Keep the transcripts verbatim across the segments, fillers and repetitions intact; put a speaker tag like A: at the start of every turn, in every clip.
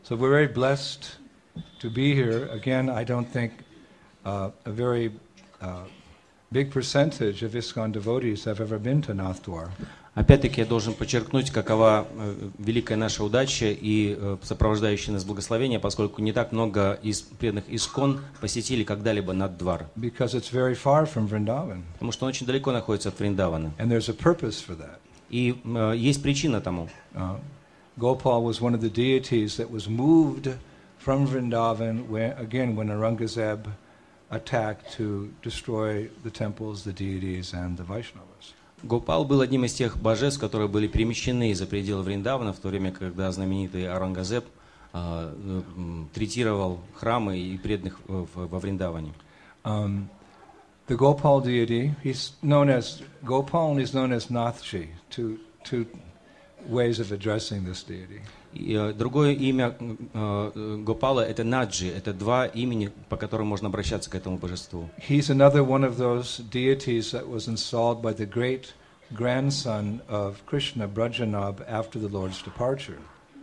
A: So we're very blessed to be here. Again, I don't think uh, a very uh, big percentage of ISKCON devotees have ever been to Nath Dwar.
B: Опять-таки я должен подчеркнуть, какова великая наша удача и сопровождающее нас благословение, поскольку не так много из преданных ИСККОН посетили когда-либо Нат-Двар.
A: Because it's very far from Vrindavan.
B: Потому что он очень далеко находится от Вриндавана.
A: And there's a purpose for that.
B: И э, есть причина тому.
A: Uh, Gopal was one of the deities that was moved from Vrindavan, when, again, when Aurangzeb attacked to destroy the temples, the deities, and the Vaishnavas.
B: Гопал был одним из тех божеств, которые были перемещены за пределы Вриндавана, в то время, когда знаменитый Аурангзеб э, э, третировал храмы и преданных во Вриндаване.
A: Um, the Gopal deity, he's known as Gopal and he's known as Nathji, two, two ways of addressing this deity.
B: И, э, другое имя э, Гопала — это Наджи, это два имени, по которым можно обращаться к этому божеству.
A: He's another one of those deities that was installed by the great grandson of Krishna, Brajanab, after the Lord's departure.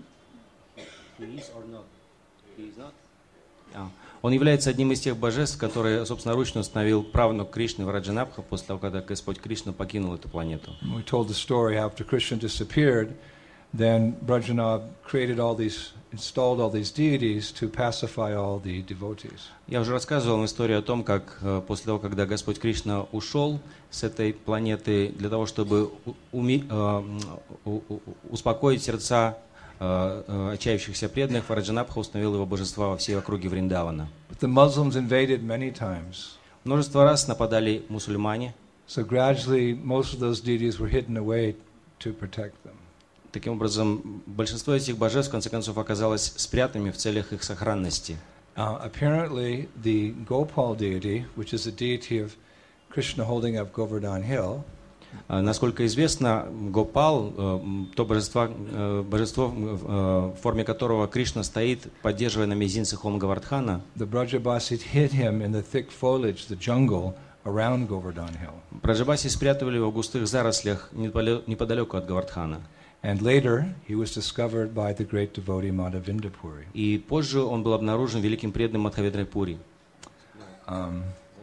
B: He is or not? He is not? Ah. Он является одним из тех божеств, которые собственноручно установил правнук Кришны Враджанабха после того, когда Господь Кришна покинул эту планету.
A: We told the story after Krishna disappeared. Then Brajanab created all these, installed all these deities to pacify all the devotees.
B: Я уже рассказывал вам историю о том, как после того, когда Господь Кришна ушел с этой планеты, для того, чтобы уми, э, успокоить сердца э, отчаявшихся преданных, Враджанабха установил его божества во всей округе Вриндавана.
A: But the Muslims invaded many times.
B: Множество раз нападали мусульмане.
A: So gradually, most of those deities were hidden away to protect them.
B: Таким образом, большинство этих божеств, в конце концов, оказалось спрятанными в целях их сохранности.
A: Uh, apparently, the Gopal deity, which is a deity of Krishna holding up Govardhan Hill,
B: uh, насколько известно, Гопал, uh, то божество, uh, божество uh, в форме которого Кришна стоит, поддерживая на мизинце холм Говардхана,
A: the Brajabasis hid him in the thick foliage, the jungle around Govardhan Hill.
B: Браджабаси спрятали его в густых зарослях неподалеку от Говардхана.
A: And later, he was discovered by the great devotee Madhavinda Puri.
B: И позже он был обнаружен великим преданным Мадхавендра Пури.
A: Um,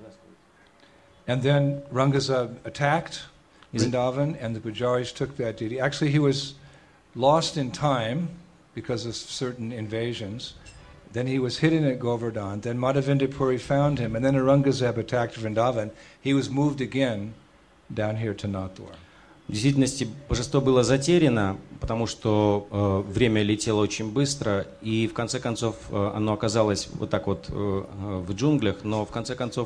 A: and then Aurangzeb attacked Vrindavan, and the Pujaris took that deity. Actually, he was lost in time because of certain invasions. Then he was hidden at Govardhan. Then Madhavinda Puri found him, and then Aurangzeb attacked Vrindavan. He was moved again down here to Nath Dwar.
B: В действительности божество было затеряно, потому что э, время летело очень быстро, и в конце концов э, оно оказалось вот так вот э, в джунглях, но в конце концов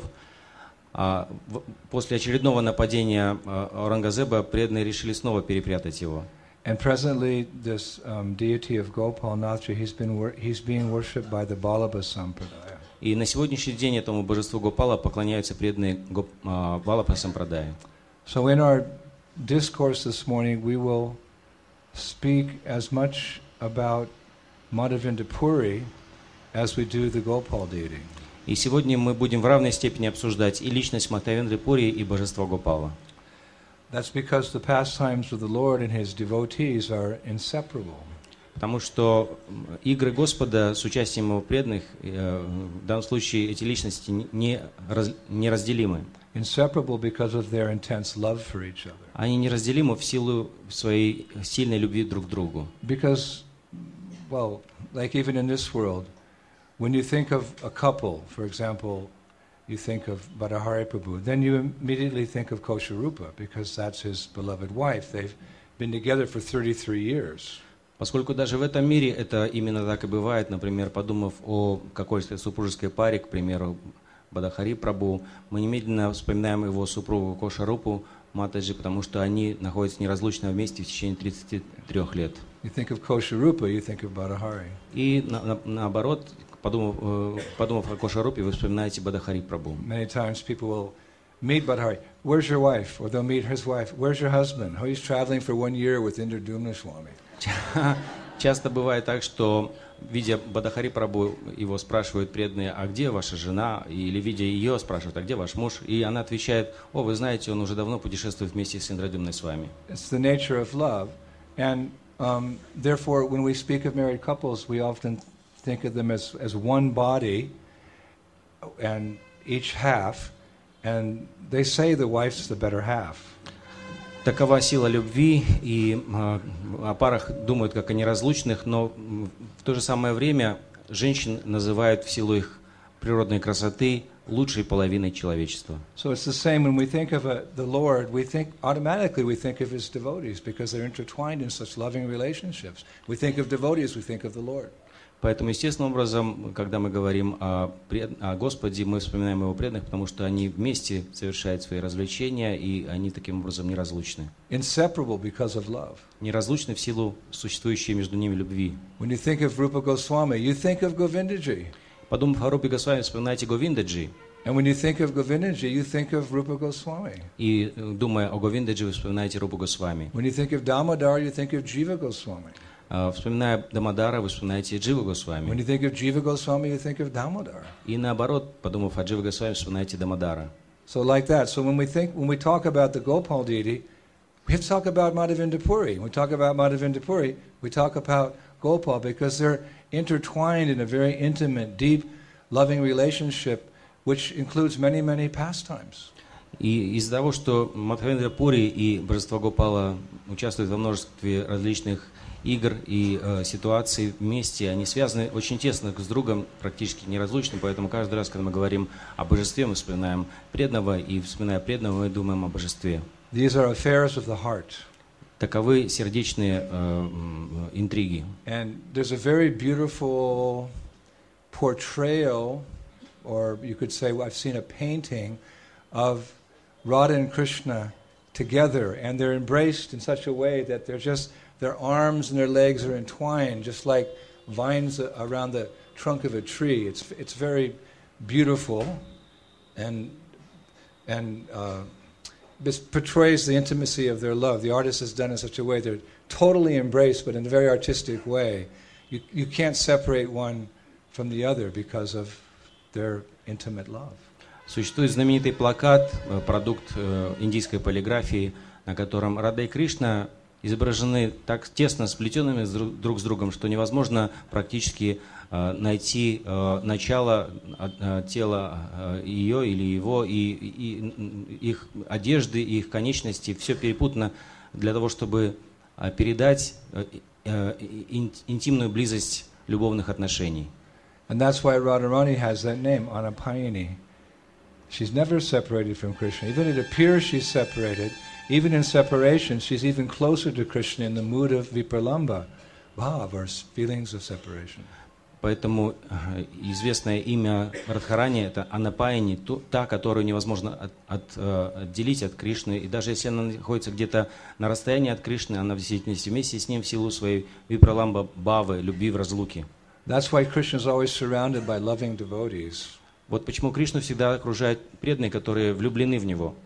B: э, в, после очередного нападения э, Аурангзеба преданные решили снова перепрятать его.
A: And presently, this um, deity of Gopal Nathji, he's been wor- he's being worshipped by the Balabha Sampradaya.
B: И на сегодняшний день этому божеству Гопала поклоняются преданные Гоп, э, Балабха Сампрадая.
A: So in our discourse this morning, we will speak as much about Madhavinda Puri as we do the Gopal deity.
B: И сегодня мы будем в равной степени обсуждать и личность Мадхавендры Пури, и божество Гопала.
A: That's because the pastimes of the Lord and His devotees are inseparable.
B: Потому что игры Господа с участием Его преданных, в данном случае эти личности не раз, неразделимы.
A: Inseparable because of their intense love for each other.
B: Они неразделимы в силу своей сильной любви друг к другу.
A: Because, well, like even in this world, when you think of a couple, for example, you think of Bhattahari Prabhu, then you immediately think of Kosharupa because that's his beloved wife. They've been together for thirty-three years.
B: Поскольку даже в этом мире это именно так и бывает, например, подумав о какой-то супружеской паре, к примеру, Бадахари Прабху, мы немедленно вспоминаем его супругу Кошарупу Матаджи, потому что они находятся неразлучно вместе в течение тридцати трёх лет.
A: You think of Kosharupa, you think of Bhattahari.
B: И на, на, наоборот, подумав, подумав о Кошарупе, вы вспоминаете Бадахари Прабху.
A: Many times people will meet Bhattahari. Where's your wife? Or they'll meet his wife. Where's your husband? Oh, he's traveling for one year with Indradumna Swami.
B: Часто бывает так, что, видя Бадахари Прабху, его спрашивают преданные, а где ваша жена? Или, видя ее, спрашивают, а где ваш муж? И она отвечает, о, вы знаете, он уже давно путешествует вместе с Индрадумной с вами.
A: It's the nature of love. And um, therefore, when we speak of married couples, we often think of them as, as one body and each half, and they say the wife's the better half.
B: Такова сила любви, и э, о парах думают как о неразлучных, но в то же самое время женщин называют в силу их природной красоты лучшей половиной человечества.
A: So it's the same when we think of a, the Lord, we think automatically we think of His devotees because they're intertwined in such loving relationships. We think of devotees, we think of the Lord.
B: Поэтому, естественным образом, когда мы говорим о, пред... о Господе, мы вспоминаем Его преданных, потому что они вместе совершают свои развлечения, и они таким образом неразлучны.
A: Inseparable because of love.
B: Неразлучны в силу существующей между ними любви.
A: When you think of Rupa Goswami, you think of Govindaji.
B: Подумав о Рупе Госвами, вспоминайте Говиндаджи.
A: And when you think of Govindaji, you think of Rupa Goswami.
B: И, думая о Говиндаджи, вы вспоминаете Рупу Госвами.
A: When you think of Damodar, you think of Jiva Goswami.
B: Uh, вспоминая Дамодара, вы вспоминаете Дживу Госвами.
A: When you think of Jiva Goswami, you think of Damodar.
B: И наоборот, подумав о Дживе Госвами, вспоминаете Дамодара.
A: So like that. So when we think, when we talk about the Gopal deity, we have to talk about Madhavinda Puri. When we talk about Madhavinda Puri, we talk about Gopal because they're intertwined in a very intimate, deep, loving relationship, which includes many, many pastimes.
B: И из-за того, что Мадхавендра Пури и божество Гопала участвуют во множестве различных игр и э, ситуаций вместе, они связаны очень тесно друг с другом, практически неразлучны, поэтому каждый раз, когда мы говорим о божестве, мы вспоминаем преданного, и вспоминая преданного, мы думаем о божестве.
A: These are affairs of the heart.
B: Таковы сердечные э, интриги.
A: And there's a very beautiful portrayal, or you could say, I've seen a painting of Radha and Krishna together, and they're embraced in such a way that they're just, their arms and their legs are entwined, just like vines around the trunk of a tree. It's it's very beautiful, and and uh, this portrays the intimacy of their love. The artist has done it in such a way they're totally embraced, but in a very artistic way. You you can't separate one from the other because of their intimate love.
B: Существует знаменитый плакат, продукт индийской полиграфии, на котором Рада и Кришна изображены так тесно сплетенными друг с другом, что невозможно практически найти начало тела ее или его, и, и их одежды, и их конечности, все перепутано для того, чтобы передать интимную близость любовных отношений.
A: And that's why Radharani has that name, Anapayini. She's never separated from Krishna. Even it appears she's separated. Even in separation, she's even closer to Krishna in the mood of vipralamba, bhav, or feelings of separation.
B: Поэтому известное имя Радхарани – это Анапаяни, та, которую невозможно от, от, отделить от Кришны. И даже если она находится где-то на расстоянии от Кришны, она в действительности вместе с ним в силу своей випраламба бхавы, любви в разлуке.
A: That's why Krishna is always surrounded by loving devotees.
B: Вот почему Кришну всегда окружают преданные, которые влюблены в Него,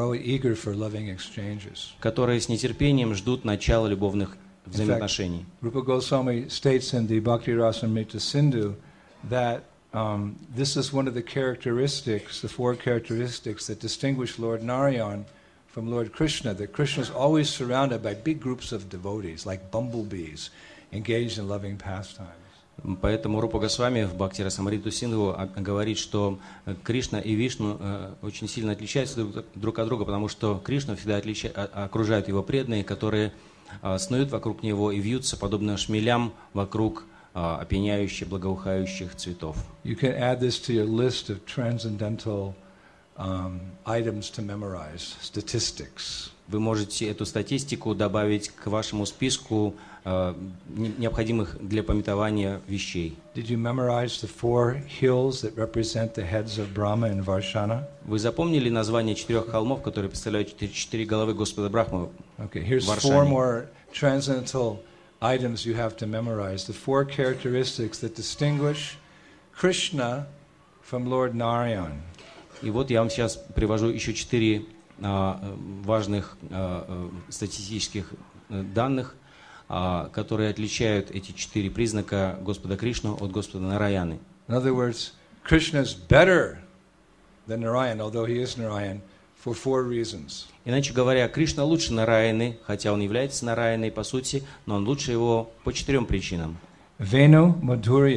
B: которые с нетерпением ждут начала любовных взаимоотношений.
A: Rupa Goswami states in the Bhakti Rasamrita Sindhu that um, this is one of the characteristics, the four characteristics that distinguish Lord Narayan from Lord Krishna, that Krishna is always surrounded by big groups of devotees, like bumblebees, engaged in loving pastimes.
B: Поэтому Рупа Госвами в Бхакти Расамриту Синдху говорит, что Кришна и Вишну очень сильно отличаются друг от друга, потому что Кришна всегда отлича... окружают его преданные, которые снуют вокруг него и вьются, подобно шмелям, вокруг опьяняющих, благоухающих цветов.
A: You can add this to your list of transcendental um, items to memorize, statistics.
B: Вы можете эту статистику добавить к вашему списку э, необходимых для памятования вещей.
A: Did you memorize the four hills that represent the heads of Brahma and Varshana?
B: Вы запомнили название четырех холмов, которые представляют четыре, четыре головы Господа Брахмы?
A: Okay, here's four more transcendental items you have to memorize. The four characteristics that distinguish Krishna from Lord Narayan.
B: И вот я вам сейчас привожу еще четыре важных а, статистических данных, а, которые отличают эти четыре признака Господа Кришну от Господа Нараяны.
A: In other words, Krishna is better than Narayan, although he is Narayan, for four reasons.
B: Иначе говоря, Кришна лучше Нараяны, хотя он является Нараяной по сути, но он лучше его по четырем причинам.
A: Venu Madhurya.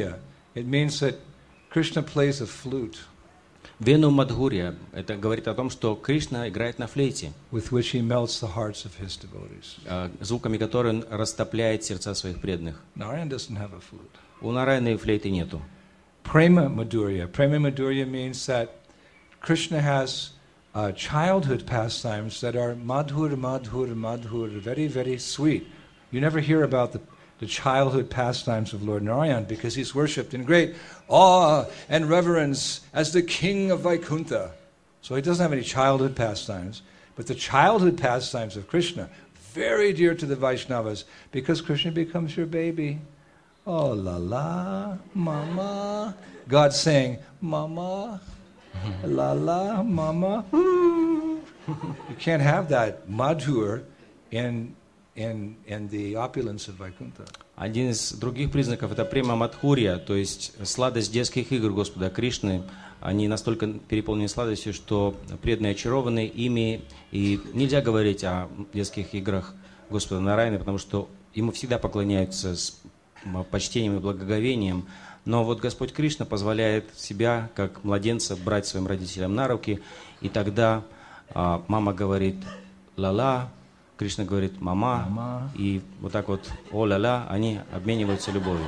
A: it means that Krishna plays a flute.
B: Вену Мадхурья – это говорит о том, что Кришна играет на флейте,
A: with which he melts the hearts of his devotees.
B: э, звуками которой он растопляет сердца своих преданных.
A: Narayan doesn't have a flute.
B: У Нараяны флейты нету.
A: Prema Madhurya. Prema Madhurya means that Krishna has uh, childhood pastimes that are madhur, madhur, madhur, very, very sweet. You never hear about the, the childhood pastimes of Lord Narayan because he's worshipped in great awe and reverence as the king of Vaikuntha. So he doesn't have any childhood pastimes. But the childhood pastimes of Krishna, very dear to the Vaishnavas, because Krishna becomes your baby. Oh la la, mama. God saying, mama, la la, mama. You can't have that madhur in, in, in the opulence of Vaikuntha.
B: Один из других признаков – это према Мадхурья, то есть сладость детских игр Господа Кришны. Они настолько переполнены сладостью, что преданные очарованы ими, и нельзя говорить о детских играх Господа Нараяны, потому что ему всегда поклоняются с почтением и благоговением. Но вот Господь Кришна позволяет себя, как младенца, брать своим родителям на руки, и тогда а, мама говорит «ла-ла», Кришна говорит «мама»,
A: Мама.
B: и вот так вот «о-ла-ла», они обмениваются любовью.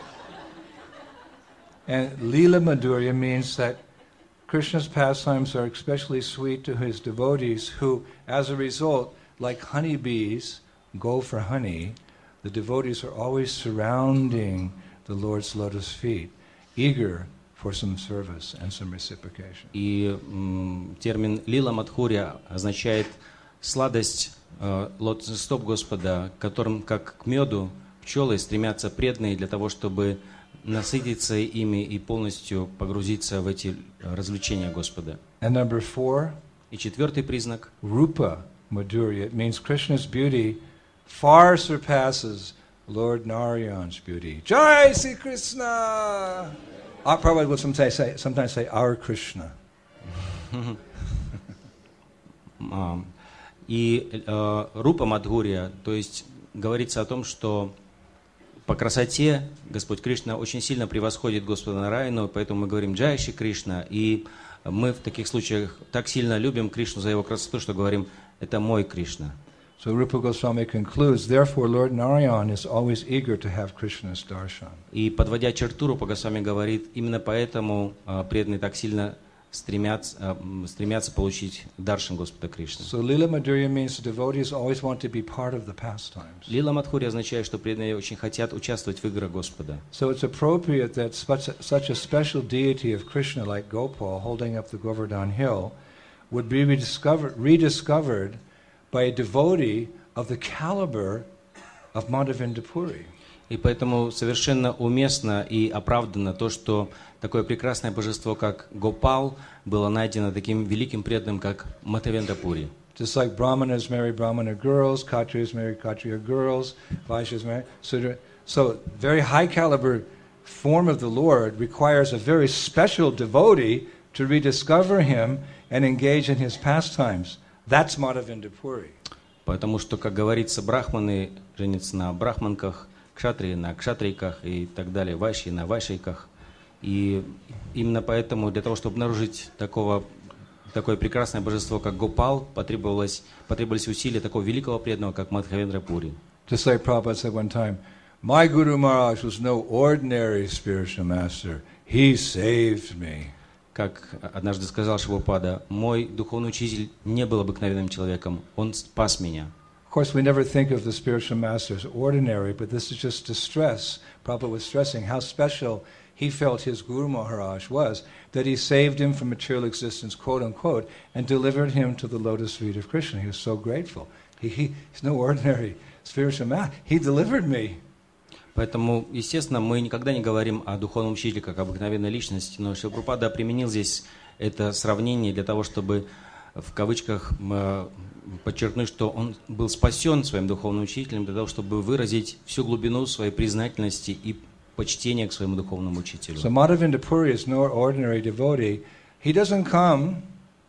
A: And Leela Madhurya means that Krishna's pastimes are especially sweet to his devotees who, as a result, like honeybees go for honey, the devotees are always surrounding the Lord's lotus feet, eager for some service and some reciprocation.
B: И м, термин «лила Мадхурья» означает сладость э, лотосных стоп Господа, которым, как к меду, пчелы стремятся преданные для того, чтобы насытиться ими и полностью погрузиться в эти развлечения Господа.
A: And number four,
B: И четвертый признак
A: Rupa Madhurya. It means Krishna's beauty far surpasses Lord Narayan's beauty. Jai Sri Krishna! I probably will sometimes say, sometimes say our Krishna.
B: а, и э, Рупа Мадхурья, то есть говорится о том, что по красоте Господь Кришна очень сильно превосходит Господа Нараяну, поэтому мы говорим «Джай Шри Кришна», и мы в таких случаях так сильно любим Кришну за его красоту, что говорим «это мой Кришна».
A: So Rupa Goswami concludes, therefore Lord Narayan is always eager to have Krishna's darshan.
B: И подводя черту, Рупа Госвами говорит, именно поэтому э, преданные так сильно стремятся, э, стремятся получить даршан Господа Кришны.
A: So Lila Madhurya means the devotees always want to be part of the pastimes.
B: Лила Мадхурья означает, что преданные очень хотят участвовать в играх Господа.
A: So it's appropriate that such a, such a special deity of Krishna like Gopal holding up the Govardhan hill would be rediscovered, rediscovered by a devotee of the caliber of Madhavinda Puri.
B: И поэтому совершенно уместно и оправданно то, что такое прекрасное божество, как Гопал, было найдено таким великим преданным, как Мадхавендра Пури.
A: Just like Brahmanas marry Brahmana girls, Kshatriyas marry Kshatriya girls, Vaishyas marry Sudra. So very high caliber form of the Lord requires a very special devotee to rediscover him and engage in his pastimes. That's Madhavinda Puri.
B: Потому что, как говорится, брахманы женятся на брахманках, кшатрии на кшатрийках и так далее, вайши на вайшейках. И именно поэтому для того, чтобы обнаружить такого, такое прекрасное божество, как Гопал, потребовалось, потребовались усилия такого великого преданного, как Мадхавендра Пури.
A: Just like Prabhupada said one time, my Guru Maharaj was no ordinary spiritual master. He saved me.
B: Как однажды сказал Шилапада, мой духовный учитель не был обыкновенным человеком, он спас меня.
A: Of course, we never think of the spiritual master as ordinary, but this is just to stress. Prabhupada was stressing how special he felt his Guru Maharaj was, that he saved him from material existence, quote unquote, and delivered him to the lotus feet of Krishna. He was so grateful. He, he, he's no ordinary spiritual master. He delivered me.
B: Поэтому, естественно, мы никогда не говорим о духовном учителе как обыкновенной личности, но Шрила Прабхупада применил здесь это сравнение для того, чтобы в кавычках подчеркнуть, что он был спасен своим духовным учителем, для того, чтобы выразить всю глубину своей признательности и почтения к своему духовному учителю.
A: So Madhavinda Puri is no ordinary devotee. He doesn't come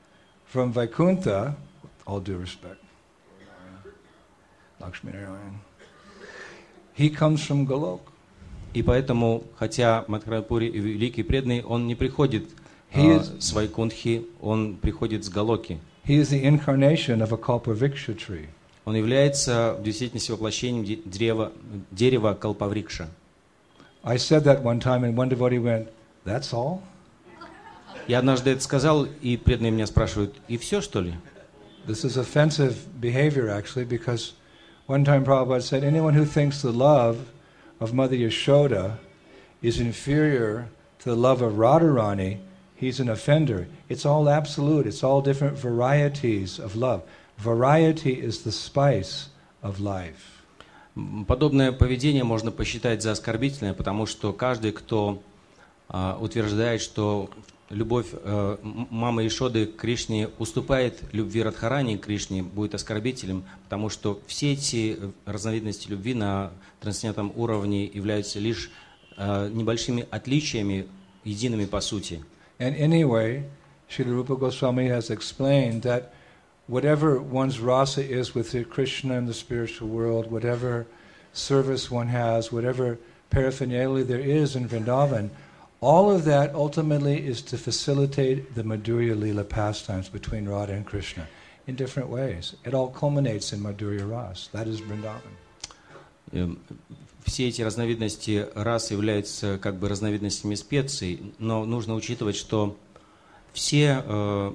A: from Vaikuntha, all due respect, Lakshmi Narayan. He comes from Golok.
B: И поэтому, хотя Мадхавендра Пури великий преданный, он не приходит uh, с Вайкунтхи, он приходит с Галоки.
A: He is the incarnation of a Kalpavriksha tree.
B: Он является в действительности воплощением дерева, дерева Калпаврикша.
A: I said that one time, and one devotee went, "That's all?"
B: Я однажды это сказал, и преданные меня спрашивают, и все, что ли?
A: This is offensive behavior, actually, because one time Prabhupada said, anyone who thinks the love of Mother Yashoda is inferior to the love of Radharani, he's an offender. It's all absolute. It's all different varieties of love. Variety is the spice of life.
B: Подобное поведение можно посчитать за оскорбительное, потому что каждый, кто uh, утверждает, что любовь uh, мамы Ишоды к Кришне уступает любви Радхарани к Кришне, будет оскорбителем, потому что все эти разновидности любви на трансцендентном уровне являются лишь uh, небольшими отличиями, едиными по сути.
A: And anyway, Srila Rupa Goswami has explained that whatever one's rasa is with Krishna in the spiritual world, whatever service one has, whatever paraphernalia there is in Vrindavan, all of that ultimately is to facilitate the Madhurya Leela pastimes between Radha and Krishna in different ways. It all culminates in Madhurya Ras. That is Vrindavan.
B: Все эти разновидности рас являются как бы разновидностями специй, но нужно учитывать, что все э,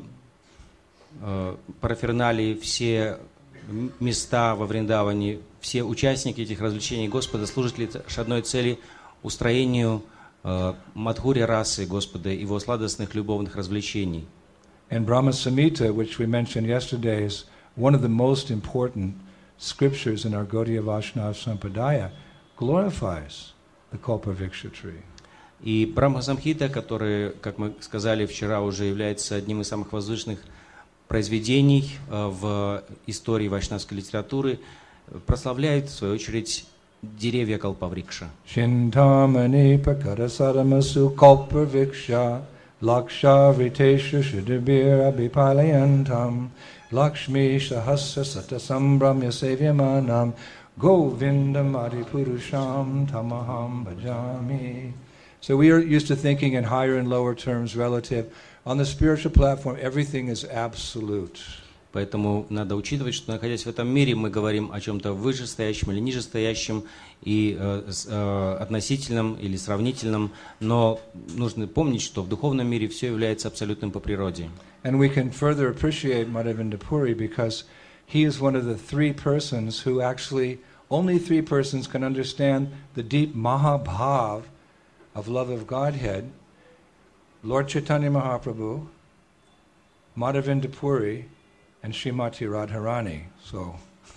B: э, параферналии, все места во Вриндаване, все участники этих развлечений Господа служат лишь одной цели – устроению э, Мадхури расы Господа, его сладостных любовных развлечений.
A: And Brahma Samhita, which we mentioned yesterday, is one of the most important scriptures in our Gaudiya Vaishnava Sampradaya, glorifies the Kalpavriksha tree.
B: И Брахма Самхита, который, как мы сказали вчера, уже является одним из самых возвышенных произведений в истории вайшнавской литературы, прославляет, в свою очередь, деревья Калпаврикша.
A: Шинтамани пакарасарамасу Kalpavriksha Laksha Vritesha Shudabir Abhipalayantam Lakshmi Sahasra Satasambramya Sevyamanam Govindam Adipurusham Tamaham Bhajami. So we are used to thinking in higher and lower terms relative. On the spiritual platform, everything is absolute.
B: Поэтому надо учитывать, что, находясь в этом мире, мы говорим о чем-то вышестоящем или нижестоящем, и э, э, относительном или сравнительном, но нужно помнить, что в духовном мире все является абсолютным по природе.
A: And we can further appreciate Madhavendra Puri because he is one of the three persons who actually, only three persons can understand the deep Mahabhav of love of Godhead. Lord Chaitanya Mahaprabhu, Madhavendra Puri, and Srimati Radharani. So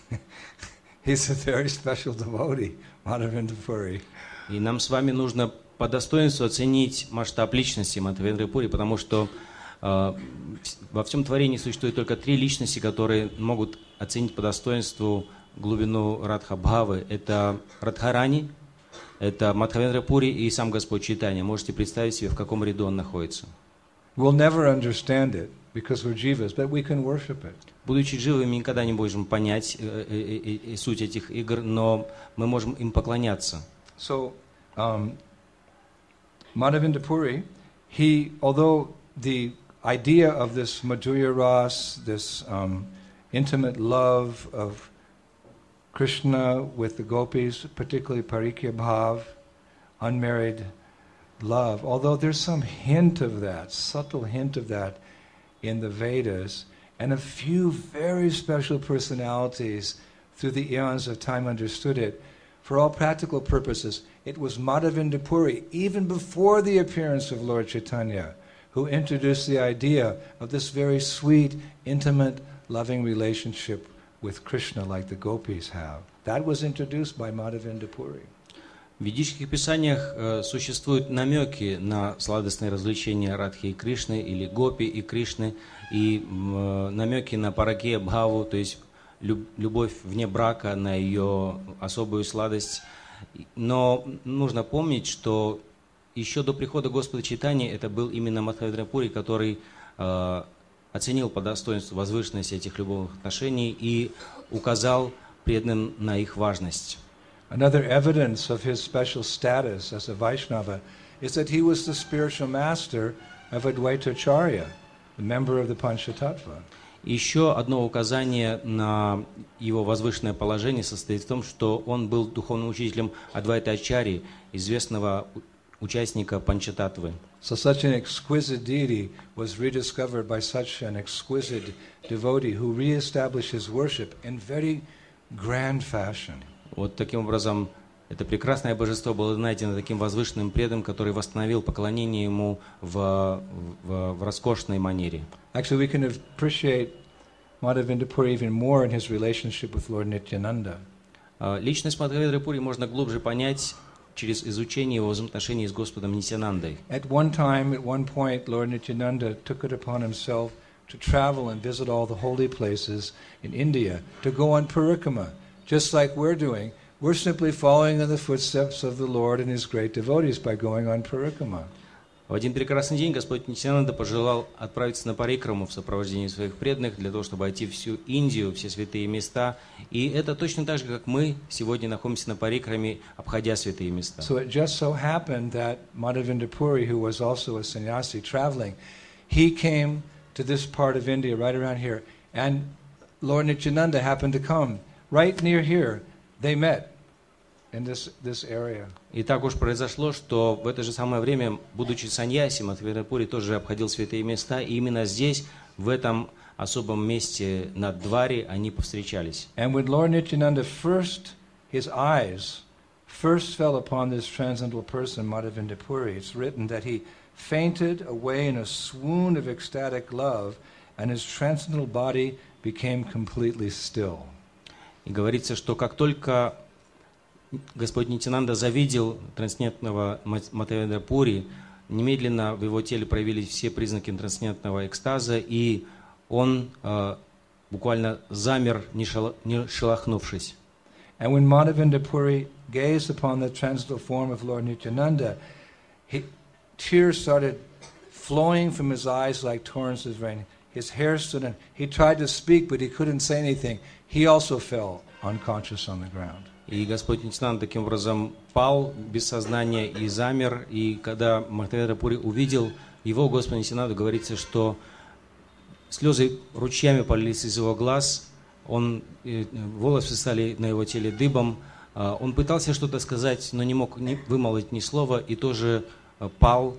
A: he's a very special devotee, Madhavendra Puri.
B: И нам с вами нужно по достоинству оценить масштаб личности Мадхавендры Пури, потому что э, во всем творении существует только три личности, которые могут оценить по достоинству глубину Радха-бхавы. Это Радхарани, это Мадхавендра Пури и сам Господь Чайтанья. Можете представить себе, в каком ряду он находится.
A: We'll never understand it because we're jivas, but we can worship it.
B: Будучи живыми, мы никогда не можем понять э, э, э, суть этих игр, но мы можем им поклоняться.
A: So, um, Madhavendra Puri, he, although the idea of this Madhurya Ras, this um, intimate love of Krishna with the gopis, particularly Parikya Bhav, unmarried love, although there's some hint of that, subtle hint of that in the Vedas, and a few very special personalities through the eons of time understood it, for all practical purposes, it was Madhavendra Puri, even before the appearance of Lord Chaitanya, who introduced the idea of this very sweet, intimate, loving relationship with Krishna like the gopis have. That was introduced by Madhavendra Puri.
B: В ведических писаниях э, существуют намеки на сладостные развлечения Радхи и Кришны, или Гопи и Кришны, и э, намеки на Паракея Бхаву, то есть люб, любовь вне брака, на ее особую сладость. Но нужно помнить, что еще до прихода Господа Чайтаньи это был именно Мадхавендра Пури, который э, оценил по достоинству возвышенность этих любовных отношений и указал преданным на их важность.
A: Another evidence of his special status as a Vaishnava is that he was the spiritual master of Advaita Acharya, the member of the Panchatattva.
B: Еще одно указание на его возвышенное положение состоит в том, что он был духовным учителем Адвайта Ачарьи, известного участника Панчататтвы.
A: So such an exquisite deity was rediscovered by such an exquisite devotee who reestablished his worship in very grand fashion.
B: Вот таким образом это прекрасное божество было найдено таким возвышенным преданным, который восстановил поклонение ему в, в, в роскошной манере.
A: Actually, we can appreciate Madhavendra Puri even more in his relationship with Lord Nityananda.
B: Личность Мадхавендра Пури можно глубже понять через изучение его взаимоотношений с Господом Нитьянандой.
A: At one time, at one point, Lord Nityananda took it upon himself to travel and visit all the holy places in India, to go on parikrama, just like we're doing. We're simply following in the footsteps of the Lord and His great devotees by going on parikrama.
B: В один прекрасный день Господь Нитьянанда пожелал отправиться на парикраму в сопровождении своих преданных для того, чтобы обойти всю Индию, все святые места. И это точно так же, как мы сегодня находимся на парикраме, обходя святые места.
A: So it just so happened that Madhavendra Puri, who was also a sannyasi traveling, he came to this part of India, right around here, and Lord Nityananda happened to come right near here. They met in this, this area.
B: И так уж произошло, что в это же самое время, будучи саньяси, Мадхавендра Пури тоже обходил святые места, и именно здесь, в этом особом месте над Двари, они повстречались.
A: And when Lord Nityananda first, his eyes first fell upon this transcendental person, Madhavendra Puri, it's written that he fainted away in a swoon of ecstatic love, and his transcendental body became completely still.
B: И говорится, что как только Господь Нитьянанда завидел трансцендентного Мадхавендра Пури, немедленно в его теле проявились все признаки трансцендентного экстаза, и он э, буквально замер, не, шел, не шелохнувшись.
A: And when Madhavendra Puri gazed upon the transcendental form of Lord Nityananda, he, tears started flowing from his eyes like torrents of rain. His hair stood on. He tried to speak, but he couldn't say anything. He also fell unconscious on the ground.
B: И Господь Нитьянанда таким образом пал без сознания и замер. И когда Мадхавендра Пури увидел его, Господь Нитьянанда, говорится, что слезы ручьями полились из его глаз, он, волосы стали на его теле дыбом. Он пытался что-то сказать, но не мог вымолвить ни слова, и тоже пал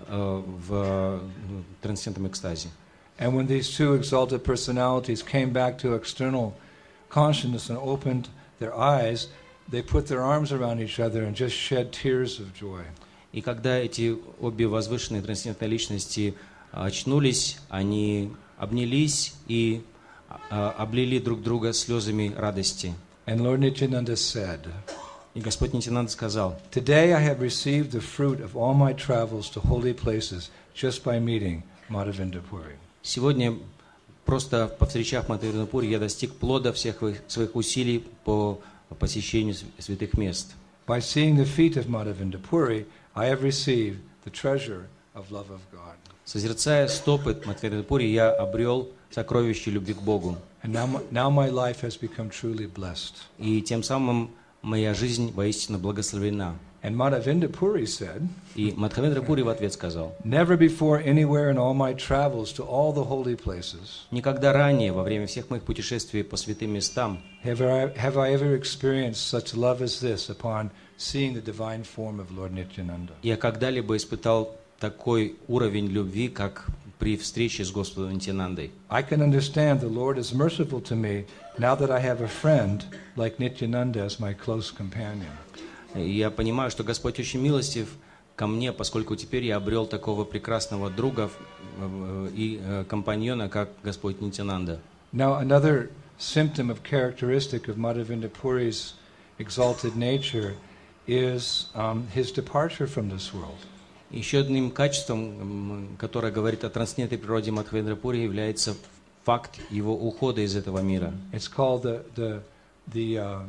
B: в трансцендентном экстазе.
A: And when these two exalted personalities came back to external consciousness and opened their eyes, they put their arms around each other and just shed tears of joy.
B: И когда эти обе возвышенные трансцендентные личности очнулись, они обнялись и облили друг друга слезами радости.
A: And Lord Nityananda said,
B: и Господь Нитьянанда сказал:
A: Today I have received the fruit of all my travels to holy places just by meeting Madhavendra Puri.
B: Сегодня, просто повстречав Мадхавендра Пури, я достиг плода всех своих усилий по посещению святых мест.
A: By seeing the feet of Madhavendra Puri, I have received the treasure of love of God.
B: Созерцая стопы Мадхавендра Пури, я обрел сокровище любви к Богу.
A: And now, now my life has become truly blessed.
B: И тем самым моя жизнь воистину благословена.
A: And Madhavendra Puri said,
B: и Мадхавендра Пури в ответ сказал:
A: Never before anywhere in all my travels to all the holy places,
B: никогда ранее во время всех моих путешествий по святым местам
A: have I, have I ever experienced such love as this upon seeing the divine form of Lord Nityananda.
B: Я когда-либо испытал такой уровень любви, как при встрече с Господом Нитьянандой.
A: I can understand the Lord is merciful to me now that I have a friend like Nityananda as my close companion.
B: Я понимаю, что Господь очень милостив ко мне, поскольку теперь я обрел такого прекрасного друга и компаньона, как Господь Нитьянанда.
A: Now another symptom of characteristic of Madhavendra Puri's exalted nature is um, his departure from this world.
B: Еще одним качеством, которое говорит о трансцендентной природе Мадхавендра Пури, является факт его ухода из этого мира.
A: It's called the the the um,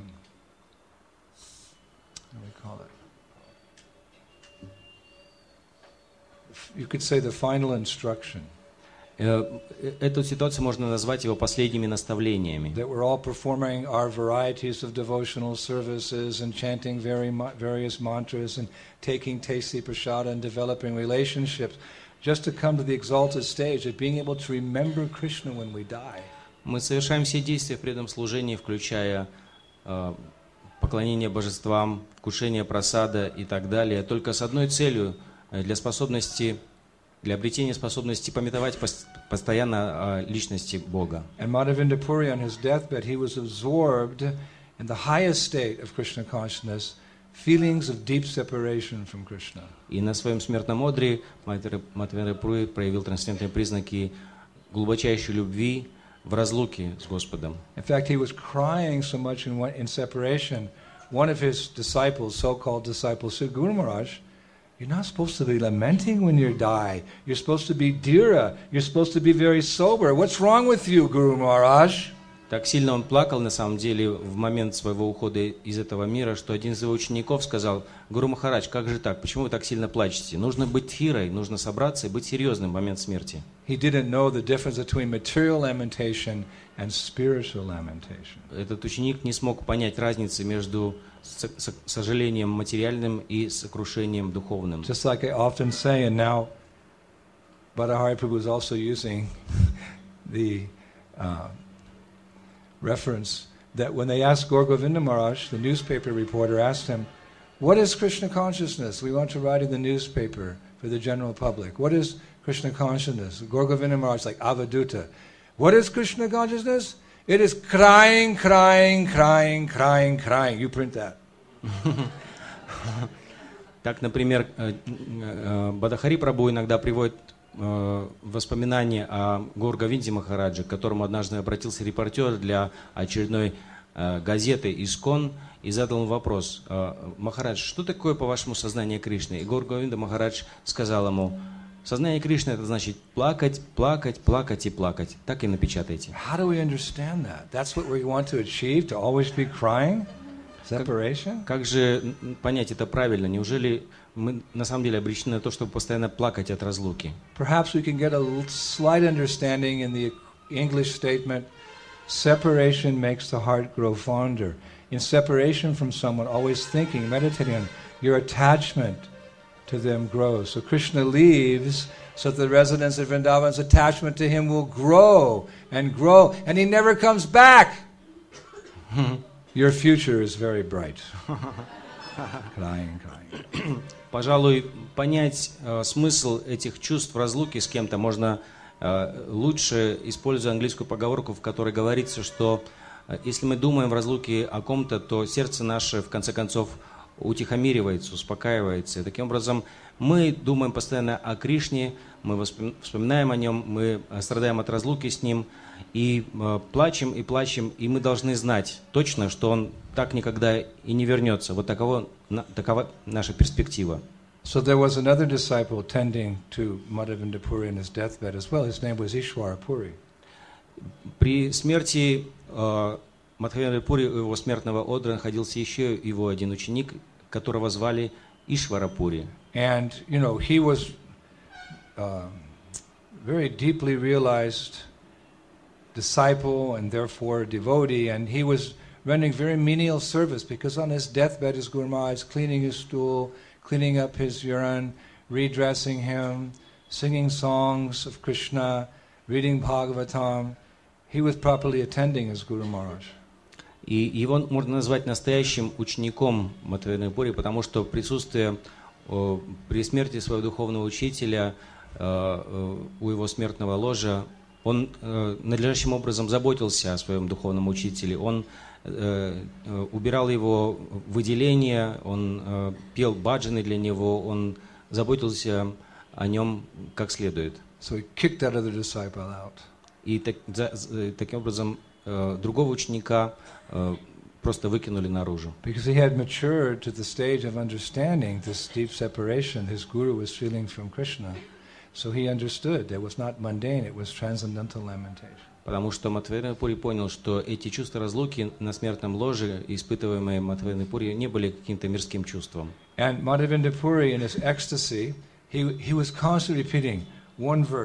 A: what do we call it? You could say the final instruction.
B: Эту ситуацию можно назвать его последними наставлениями.
A: That we're all performing our varieties of devotional services and chanting very various mantras and taking tasty prasada and developing relationships just to come to the exalted stage of being able to remember Krishna when we die.
B: Мы совершаем все действия в преданном служении, включая э, поклонение божествам, вкушение прасада и так далее, только с одной целью для способности для обретения способности памятовать постоянно о личности Бога.
A: And Madhavendra Puri on his deathbed, he was absorbed in the highest state of Krishna consciousness, feelings of deep separation from Krishna.
B: И на своем смертном одре Мадхавендра Пури проявил трансцендентные признаки глубочайшей любви в разлуке с Господом.
A: In fact, he was crying so much in, in separation. One of his disciples, so-called disciples, said, Guru Maharaj, you're not supposed to be lamenting when you die. You're supposed to be dhira. You're supposed to be very sober. What's wrong with you, Guru Maharaj?
B: Так сильно он плакал, на самом деле, в момент своего ухода из этого мира, что один из его учеников сказал: Гуру Махарадж, как же так? Почему вы так сильно плачете? Нужно быть дхирой, нужно собраться и быть серьезным в момент смерти.
A: He didn't know the difference between material lamentation and spiritual lamentation.
B: Этот ученик не смог понять разницы между сожалением материальным и сокрушением духовным.
A: Just like I often say, and now Bhattacharya Prabhu is also using the uh, reference that when they asked Gaur Govinda Maharaj, the newspaper reporter asked him, what is Krishna consciousness? We want to write in the newspaper for the general public. What is Krishna consciousness? Gaur Govinda Maharaj, like Avaduta. What is Krishna consciousness? It is crying, crying, crying, crying, crying. You print that.
B: Так, например, Бхаттахари Прабху иногда приводит воспоминания о Гаур Говинде Махараджи, к которому однажды обратился репортер для очередной газеты «Искон» и задал ему вопрос: «Махарадж, что такое, по-вашему, сознание Кришны?» И Гаур Говинда Махарадж сказал ему: «Сознание Кришны — это значит плакать, плакать, плакать и плакать». Так и напечатайте.
A: How do we understand that? That's what we want to achieve, to always be crying? Separation?
B: Как, как же понять это правильно? Неужели мы на самом деле обречены на то, чтобы постоянно плакать от разлуки?
A: Perhaps we can get a slight understanding in the English statement, separation makes the heart grow fonder. In separation from someone, always thinking, meditating on your attachment to them grows. So Krishna leaves, so that the residents of Vrindavan's attachment to him will grow and grow, and he never comes back. Your future is very bright. Crying, crying.
B: Пожалуй, понять э, смысл этих чувств в разлуке с кем-то можно э, лучше, используя английскую поговорку, в которой говорится, что э, если мы думаем в разлуке о ком-то, то сердце наше, в конце концов, утихомиривается, успокаивается. И таким образом мы думаем постоянно о Кришне, мы вспоминаем о нем, мы страдаем от разлуки с ним, и э, плачем и плачем, и мы должны знать точно, что он так никогда и не вернется. Вот таково, на, такова наша перспектива.
A: So there was another disciple tending to Madhavendra Puri in his deathbed as well. His name was Ishwara Puri.
B: При смерти э, Мадхавендра Пури, у его смертного одра, находился еще его один ученик, которого звали Ишвара Пури.
A: And, you know, he was uh, very deeply realized disciple and therefore devotee, and he was rendering very menial service because on his deathbed his Guru Maharaj cleaning his stool, cleaning up his urine, redressing him, singing songs of Krishna, reading Bhagavatam. He was properly attending his Guru Maharaj.
B: И его можно назвать настоящим учеником Мадхавендра Пури, потому что присутствие о, при смерти своего духовного учителя э, у его смертного ложа, он э, надлежащим образом заботился о своем духовном учителе. Он э, э, убирал его выделения, он э, пел баджаны для него, он заботился о нем как следует.
A: So he kicked that other disciple out.
B: И так, за, за, таким образом э, другого ученика э, просто выкинули наружу.
A: Because he had matured to the stage of understanding this deep separation his guru was feeling from Krishna. So he understood that it was not mundane, it was transcendental lamentation.
B: Потому что Мадхавендра Пури понял, что эти чувства разлуки на смертном ложе, испытываемые Мадхавендра Пури, не были каким-то мирским чувством.
A: And Madhavendra Puri in his ecstasy, he, he was constantly repeating one verse,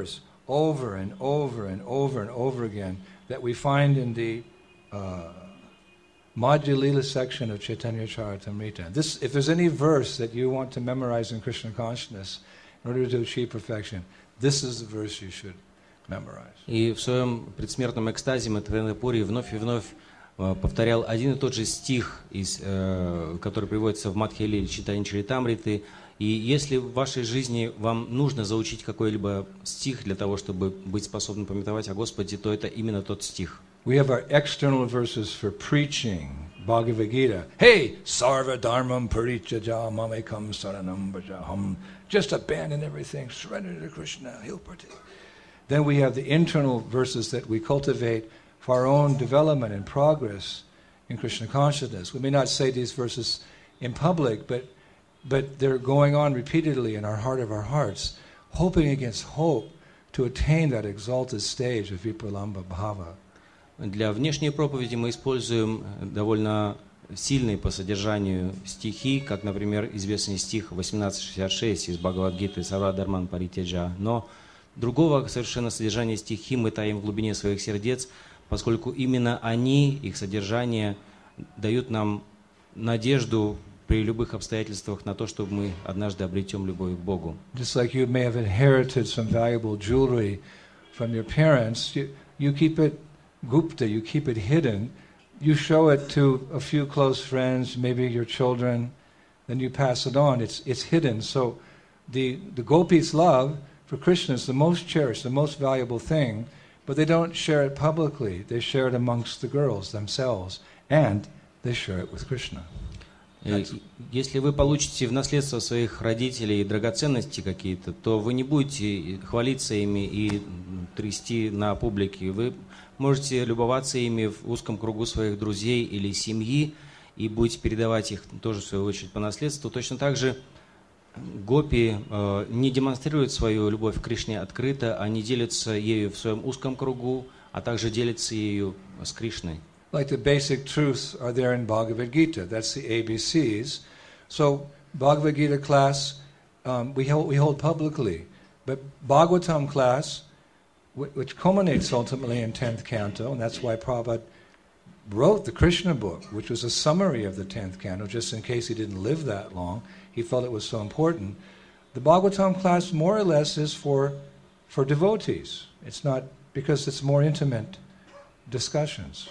A: over and over and over and over again that we find in the uh, Madhya Lila section of Chaitanya Charitamrita. This, if there's any verse that you want to memorize in Krishna consciousness in order to achieve perfection, this is the verse you should memorize.
B: И в своем предсмертном экстазе Мадхавендра Пури вновь и вновь повторял один и тот же стих, из, э, который приводится в Мадхья Лиле Чайтанья Чаритамриты. И если в вашей жизни вам нужно заучить какой-либо стих для того, чтобы быть способным памятовать о Господе, то это именно тот стих.
A: We have our external verses for preaching. Bhagavad Gita. Hey, sarva dharmam parichaja mamekam saranam bhajaham. Just abandon everything, surrender to Krishna, he'll protect. Then we have the internal verses that we cultivate for our own development and progress in Krishna consciousness. We may not say these verses in public, but but they're going on repeatedly in our heart of our hearts, hoping against hope to attain that exalted stage of Vipralambha Bhava.
B: Для внешней проповеди мы используем довольно сильные по содержанию стихи, как, например, известный стих восемнадцать шестьдесят шесть из Бхагавад-гиты «Сарва Дharman Паритяджа». Но другого совершенно содержания стихи мы таим в глубине своих сердец, поскольку именно они, их содержание, дают нам надежду при любых обстоятельствах на то, что мы однажды обретем любовь к Богу.
A: Just like you may have inherited some valuable jewelry from your parents, you, you keep it gupta, you keep it hidden, you show it to a few close friends, maybe your children, then you pass it on. It's it's hidden. So the the gopis' love for Krishna is the most cherished, the most valuable thing, but they don't share it publicly. They share it amongst the girls themselves, and they share it with Krishna.
B: Если вы получите в наследство своих родителей драгоценности какие-то, то вы не будете хвалиться ими и трясти на публике. Вы можете любоваться ими в узком кругу своих друзей или семьи и будете передавать их тоже, в свою очередь, по наследству. Точно так же гопи э, не демонстрируют свою любовь к Кришне открыто, они делятся ею в своем узком кругу, а также делятся ею с Кришной.
A: Like the basic truths are there in Bhagavad Gita. That's the A B Cs. So Bhagavad Gita class um, we hold we hold publicly, but Bhagavatam class, which culminates ultimately in tenth canto, and that's why Prabhupada wrote the Krishna book, which was a summary of the tenth canto, just in case he didn't live that long. He felt it was so important. The Bhagavatam class more or less is for for devotees. It's not, because it's more intimate discussions.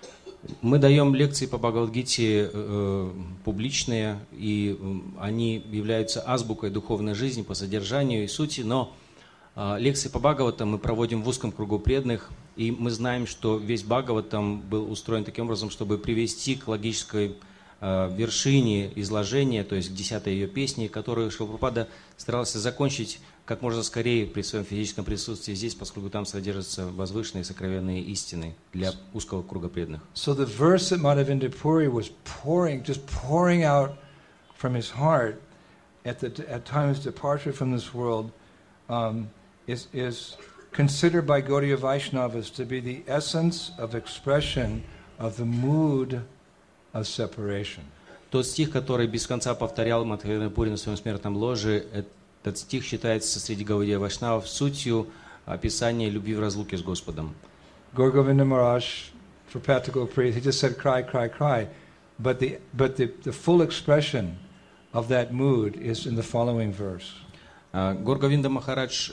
B: Мы даем лекции по Бхагавад-гите э, публичные, и э, они являются азбукой духовной жизни по содержанию и сути, но э, лекции по Бхагаватам мы проводим в узком кругу преданных, и мы знаем, что весь Бхагаватам был устроен таким образом, чтобы привести к логической э, вершине изложения, то есть к десятой ее песне, которую Шрила Прабхупада старался закончить как можно скорее при своем физическом присутствии здесь, поскольку там содержатся возвышенные сокровенные истины для узкого круга преданных.
A: So the verse that Madhavendra Puri was pouring, just pouring out from his heart at the at time of departure from this world, um, is is considered by Gaudiya Vaishnavas to be the essence of expression of the mood of separation.
B: Тот стих, который без конца повторял Мадхавендра Пури на своем смертном ложе, этот стих считается среди Гаудия Вайшнавов сутью описания любви в разлуке с Господом.
A: Gaur Govinda Maharaj, for practical praise, he just said cry, cry, cry, but the but the the full expression of that mood is in the following verse.
B: Гаур Говинда Махарадж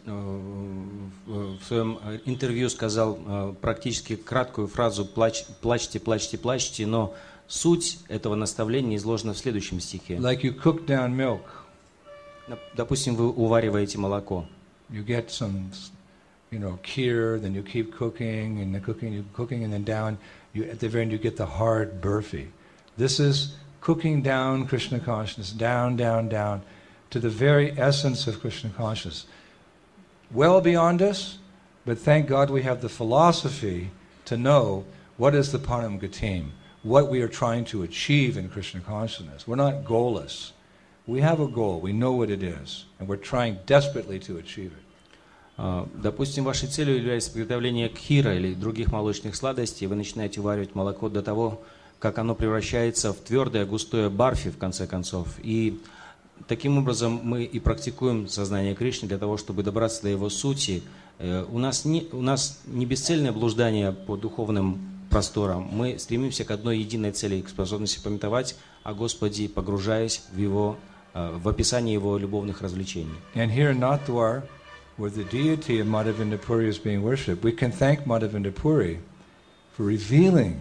B: в своем интервью сказал практически краткую фразу «плачьте, плачьте, плачьте», но суть этого наставления изложена в следующем стихе.
A: Like you cook down milk.
B: Допустим, вы увариваете молоко.
A: You get some, you know, kheer, then you keep cooking, and the cooking, you cooking, and then down, you at the very end you get the hard burfi. This is cooking down Krishna consciousness, down, down, down, to the very essence of Krishna consciousness. Well beyond us, but thank God we have the philosophy to know what is the Param Gatim, what we are trying to achieve in Krishna consciousness. We're not goalless. We have a goal, we know what it is, and we're trying desperately to achieve it.
B: Допустим, вашей целью является приготовление кхира или других молочных сладостей, вы начинаете варивать молоко до того, как оно превращается в твердое, густое барфи, в конце концов. И таким образом мы и практикуем сознание Кришны для того, чтобы добраться до его сути. У нас не, у нас не бесцельное блуждание по духовным просторам. Мы стремимся к одной единой цели, к способности памятовать о Господе, погружаясь в Его, в описание Его любовных развлечений.
A: And here in Nathdwar, where the deity of Madhavinda Puri is being worshipped, we can thank Madhavinda Puri for revealing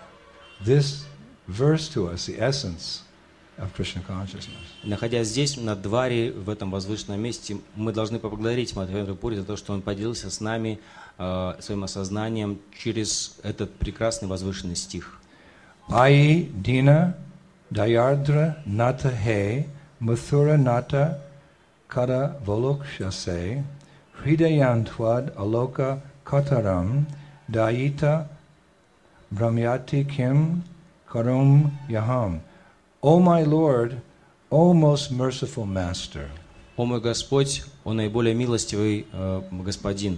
A: this verse to us, the essence of Krishna consciousness.
B: Находясь здесь, на Дваре, в этом возвышенном месте, мы должны поблагодарить Мадхавендра Пури за то, что он поделился с нами э, своим осознанием через этот прекрасный возвышенный стих.
A: Ai dina dayardra nata he mathura nata kada volokshase hridayantwad aloka kataram dayita brahmyati kim karum yaham. O my Lord, O most merciful Master.
B: О мой Господь, о наиболее милостивый э, Господин.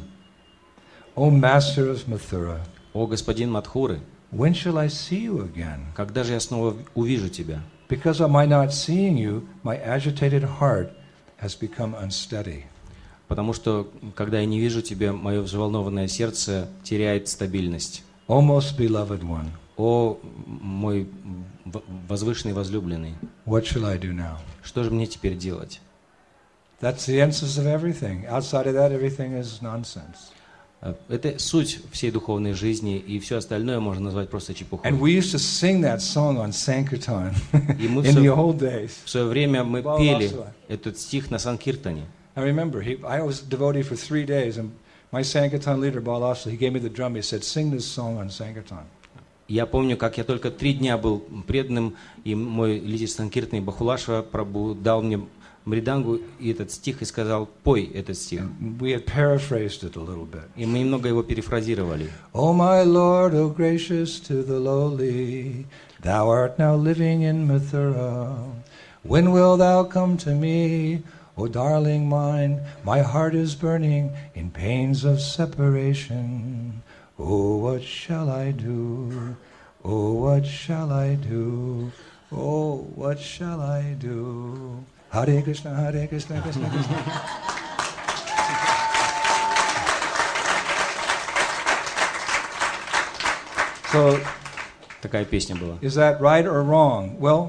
A: O Master of Mathura.
B: О Господин Мадхуры.
A: When shall I see you again?
B: Когда же я снова увижу тебя?
A: Because of my not seeing you, my agitated heart has become unsteady.
B: Потому что, когда я не вижу тебя, мое взволнованное сердце теряет стабильность.
A: O most beloved one.
B: О мой возвышенный возлюбленный.
A: What shall I do now?
B: Что же мне теперь делать?
A: That's the essence of everything. Outside of that, everything is nonsense.
B: Это суть всей духовной жизни, и все остальное можно назвать просто чепухой.
A: And we used to sing that song on Sankirtan
B: И мы
A: in the
B: в
A: old days.
B: свое время мы пели этот стих на Санкиртане.
A: I remember, he, I was a devotee for three days, and my Sankirtan leader, Balasula, he gave me the drum. He said, "Sing this song on Sankirtan."
B: Я помню, как я только три дня был преданным, и мой лидер Санкиртаны Бахулашва Прабху дал мне мридангу и этот стих и сказал: пой этот стих.
A: We had paraphrased it a little bit.
B: И мы немного его перефразировали.
A: O my Lord, O gracious to the lowly, thou art now living in Mathura. When will thou come to me, O darling mine? My heart is burning in pains of separation. Oh, what shall I do? Oh, what shall I do? Oh, what shall I do? Hare Krishna, Hare Krishna, Krishna Krishna. So,
B: такая песня была.
A: Is that right or wrong? Well,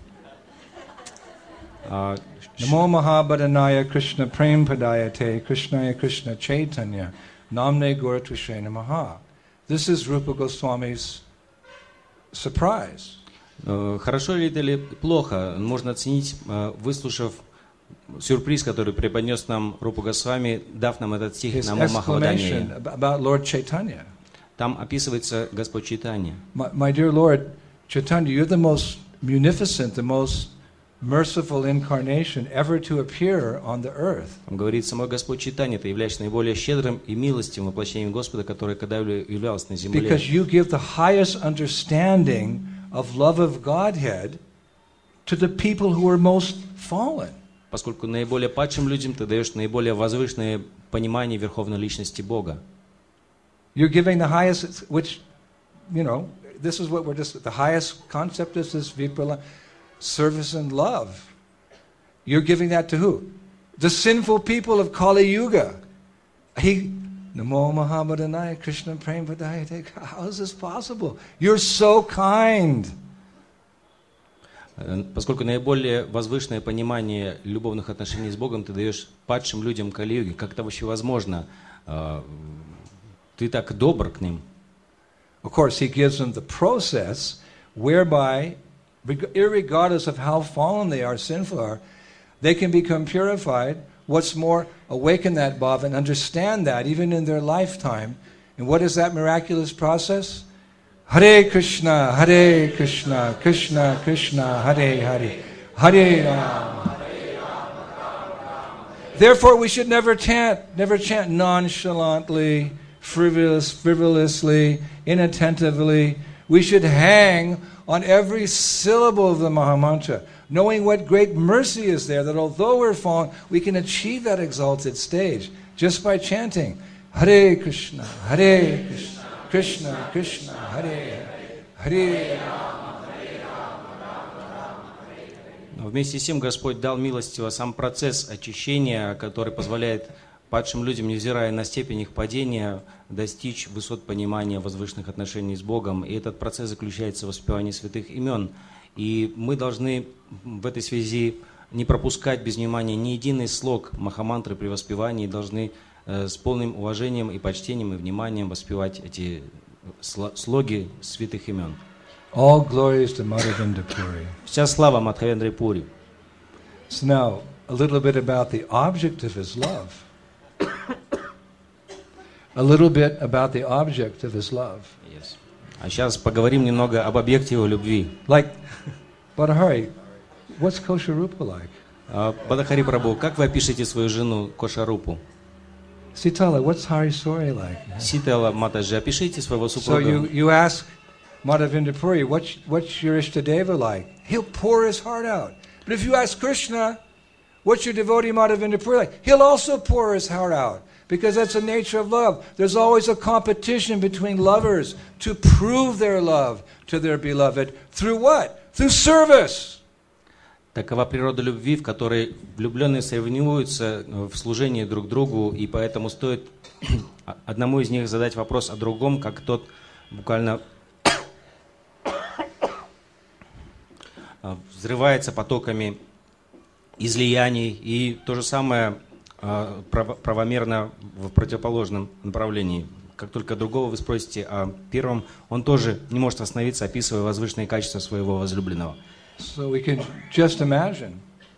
B: uh,
A: Namo Mahabhadanaya Krishna Prem Padayate Krishnaya Krishna Chaitanya Namne Gauratushe Namaha. This is Rupa Goswami's surprise.
B: Хорошо ли это или плохо, можно оценить, выслушав сюрприз, который преподнес нам Рупа Госвами, дав нам этот стих Намо Махабхаданае.
A: About Lord Chaitanya.
B: Там описывается Господь Чайтанья.
A: My, my dear Lord Chaitanya, you're the most munificent, the most merciful incarnation ever to appear on the earth.
B: Он говорит: самой Господь Чайтанья, ты являешься наиболее щедрым и милостивым воплощением Господа, который когда-либо являлся на земле.
A: Because you give the highest understanding of love of Godhead to the people who are most fallen.
B: Поскольку наиболее падшим людям ты даешь наиболее возвышенное понимание верховной личности Бога.
A: You're giving the highest, which, you know, this is what we're just, the highest concept is this viprala, service and love. You're giving that to who? The sinful people of Kali Yuga. He, Namo Mahabhadanaya Krishna Prem Padayate. How is this possible? You're so kind.
B: Поскольку наиболее возвышенное понимание любовных отношений с Богом ты даешь падшим людям Кали-юги, как это вообще возможно? Ты так добр к ним.
A: Of course, he gives them the process whereby, irregardless of how fallen they are, sinful are, they can become purified. What's more, awaken that bhava and understand that even in their lifetime. And what is that miraculous process? Hare Krishna, Hare Krishna, Krishna Krishna, Hare Hare, Hare Rama. Therefore, we should never chant, never chant nonchalantly, frivolous, frivolously, inattentively. We should hang on every syllable of the Mahamantra, knowing what great mercy is there, that although we're fallen, we can achieve that exalted stage just by chanting Hare Krishna, Hare Krishna, Krishna Krishna, Hare Hare.
B: Но вместе с тем Господь дал милостиво сам процесс очищения, который позволяет падшим людям, невзирая на степень их падения, достичь высот понимания возвышенных отношений с Богом. И этот процесс заключается в воспевании святых имен. И мы должны в этой связи не пропускать без внимания ни единый слог Махамантры при воспевании, должны э, с полным уважением и почтением и вниманием воспевать эти слоги святых имен.
A: All glories to Madhavendra Puri.
B: Вся слава Мадхавендре Пури.
A: So now, a little bit about the object of his love. A little bit about the object of his love.
B: Yes. А сейчас поговорим немного об объекте его любви.
A: Like, Badahari, what's Kosharupa like?
B: Uh, Бадахари Прабху, как вы опишете свою жену Кошарупу?
A: Sitala, what's Harisori like?
B: Ситала Матаджи, опишите своего супруга.
A: So you, you ask Madhavendra Puri, what's, what's your Ishtadeva like? He'll pour his heart out. But if you ask Krishna, what's your devotee Madhavendra Puri like? He'll also pour his heart out. Because that's the nature of love. There's always a competition between lovers to prove their love to their beloved. Through what? Through service.
B: Такова природа любви, в которой влюбленные соревнуются в служении друг другу, и поэтому стоит одному из них задать вопрос о другом, как тот буквально взрывается потоками излияний, и то же самое правомерно в противоположном направлении. Как только другого вы спросите о первом, он тоже не может остановиться, описывая возвышенные качества своего возлюбленного.
A: So we can just imagine.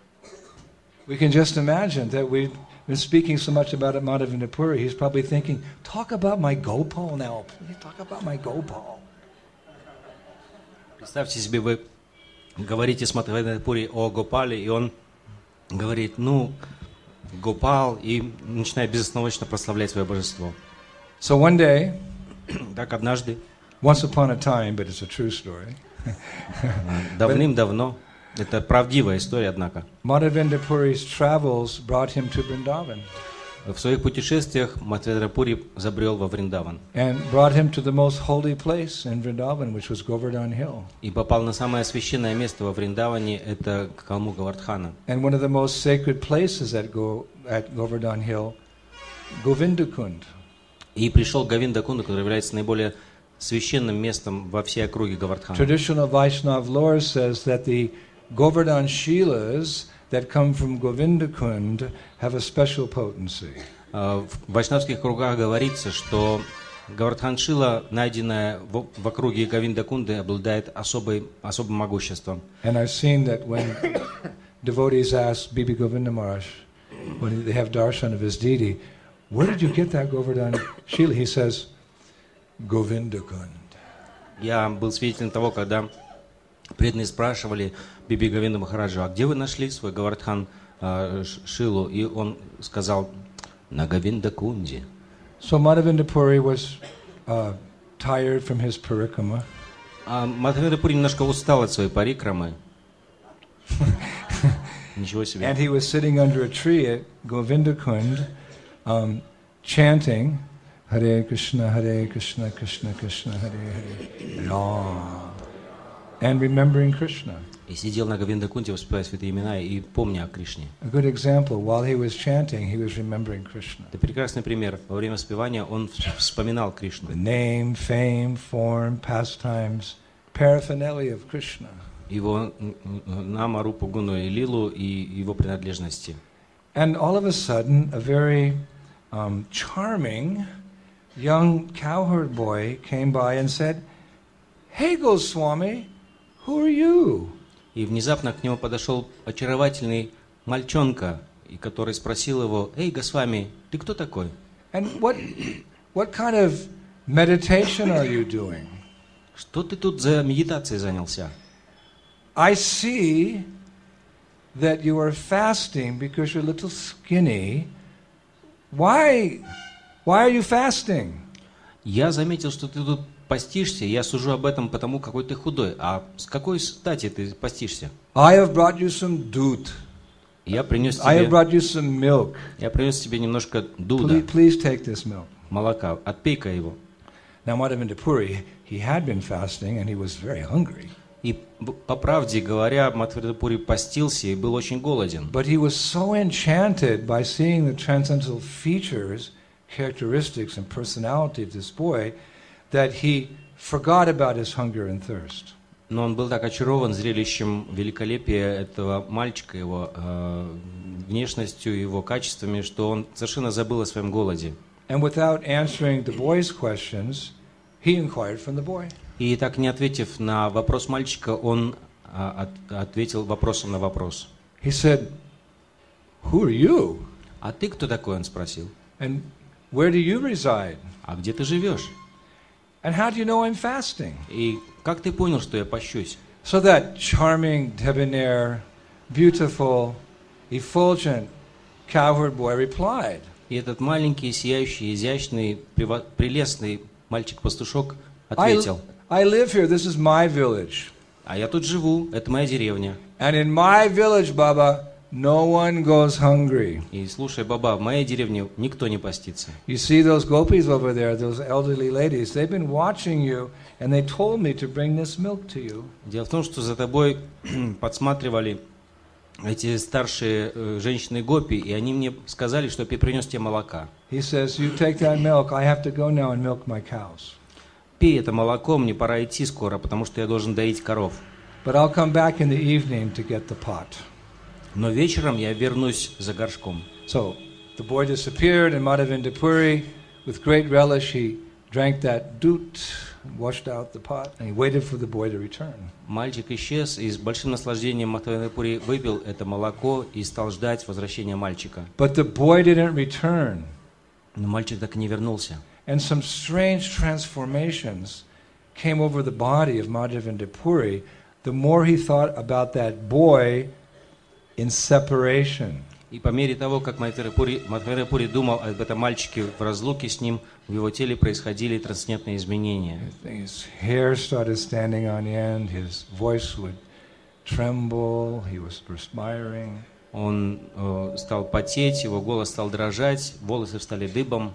A: We can just imagine that we've been speaking so much about Madhavendra Puri. He's probably thinking, talk about my Gopal now. Please talk about my Gopal.
B: Представьте себе, вы говорите с Мадхавендра Пури о Гопале, и он говорит, ну, Гопал, и начинает безостановочно прославлять свое божество.
A: So one day,
B: так однажды,
A: once upon a time, but it's a true story.
B: Давным-давно, это правдивая история, однако.
A: Madhavendra Puri's travels brought him to Vrindavan.
B: В своих путешествиях Мадхавендра Пури забрел во Вриндаван.
A: And brought him to the most holy place in Vrindavan, which was Govardhan Hill.
B: И попал на самое священное место во Вриндаване, это холму Говардхана.
A: And one of the most sacred places at Go at Govardhan Hill, Govindakund.
B: И пришел к Говиндакунду, который является наиболее священным местом во всей округе Говардхана.
A: Traditional Vaishnava lore says that the Govardhan Shilas that come from Govindakund have a special potency.
B: В вайшнавских кругах говорится, что Говардхан Шила, найденная в, в округе Говиндакунды, обладает особой, особым могуществом.
A: And I've seen that when devotees ask Bibi Govinda Maharaj, when they have darshan of his deity, where did you get that Govardhan Shila? He says, Govindakund.
B: Я был свидетелем того, когда преданные спрашивали Биби Говинда Махараджу, а где вы нашли свой Говардхан э, Шилу? И он сказал, на Говиндакунде.
A: So Madhavendra Puri was uh, tired from his parikrama.
B: А Мадхавендра Пури немножко устал от своей парикрамы. Ничего себе.
A: And he was sitting under a tree at Govindakund, um, chanting Hare Krishna, Hare Krishna, Krishna Krishna, Hare Hare, Ram, and remembering Krishna.
B: И сидел на Говиндакунде, воспевая святые имена и помня о Кришне.
A: A good example, while he was chanting, he was remembering Krishna.
B: Это прекрасный пример. Во время воспевания он вспоминал Кришну.
A: The name, fame, form, pastimes, paraphernalia of Krishna.
B: Его нама, рупу, гуну и лилу и его принадлежности.
A: And all of a sudden, a very um, charming young cowherd boy came by and said, "Hey, Goswami, who are you?"
B: И внезапно к нему подошел очаровательный мальчонка, и который спросил его, «Эй, Госвами, ты кто такой?»
A: And what, what kind of meditation are you doing?
B: Что ты тут за медитацией занялся?
A: I see that you are fasting because you're a little skinny. Why, why are you fasting?
B: Я заметил, что ты тут постишься, я сужу об этом потому, какой ты худой. А с какой стати ты постишься?
A: I have brought you some doodh.
B: Я принес
A: I have
B: тебе,
A: brought you some milk.
B: я принес тебе немножко дуда,
A: Please, please take this milk.
B: молока. Отпей-ка его.
A: Now, Madhavendra Puri, he had been fasting and he was very hungry.
B: И по правде говоря, Мадхавирапури постился и был очень голоден.
A: But he was so enchanted by seeing the transcendental features, characteristics and personality of this boy that he forgot about his hunger and thirst.
B: Но он был так очарован зрелищем великолепия этого мальчика, его э, внешностью, его качествами, что он совершенно забыл о своем голоде.
A: And without answering the boy's questions, he inquired from the boy.
B: И так не ответив на вопрос мальчика, он а, от, ответил вопросом на вопрос.
A: He said, "Who are you?
B: А ты кто такой? Он спросил.
A: And where do you reside?
B: А где ты живешь?
A: And how do you know I'm fasting?"
B: И как ты понял, что я пощусь?
A: So that charming, debonair, beautiful, effulgent cowherd boy replied,
B: И этот маленький, сияющий, изящный, прива- прелестный мальчик-пастушок
A: I,
B: ответил:
A: I live here, this is my village.
B: а я тут живу, это моя деревня.
A: And in my village, Baba, no one goes hungry.
B: И слушай, баба, в моей деревне никто не постится.
A: You see those gopis over there, those elderly ladies, they've been watching you and they told me to bring this milk to you.
B: Дело в том, что за тобой подсматривали эти старшие э, женщины гопи, и они мне сказали, что я принес тебе молока.
A: He says, you take that milk, I have to go now and milk my cows.
B: Пей это молоко, мне пора идти скоро, потому что я должен доить коров.
A: But I'll come back in the evening to get the pot.
B: Но вечером я вернусь за горшком.
A: So the boy disappeared, and Madhavinda Puri, with great relish, he drank that doot, washed out the pot, and he waited for the boy to return.
B: Мальчик исчез, и с большим наслаждением Мадхавирапури выпил это молоко и стал ждать возвращения мальчика.
A: But the boy didn't return,
B: Но мальчик так и не вернулся.
A: and some strange transformations came over the body of Madhavinda Puri the more he thought about that boy in separation.
B: И по мере того, как Мадхавирапури Мадхавирапури думал об этом мальчике в разлуке с ним, в его теле происходили трансцендентные изменения.
A: His hair started standing on end, his voice would tremble, he was perspiring.
B: Он э, стал потеть, его голос стал дрожать, волосы встали дыбом.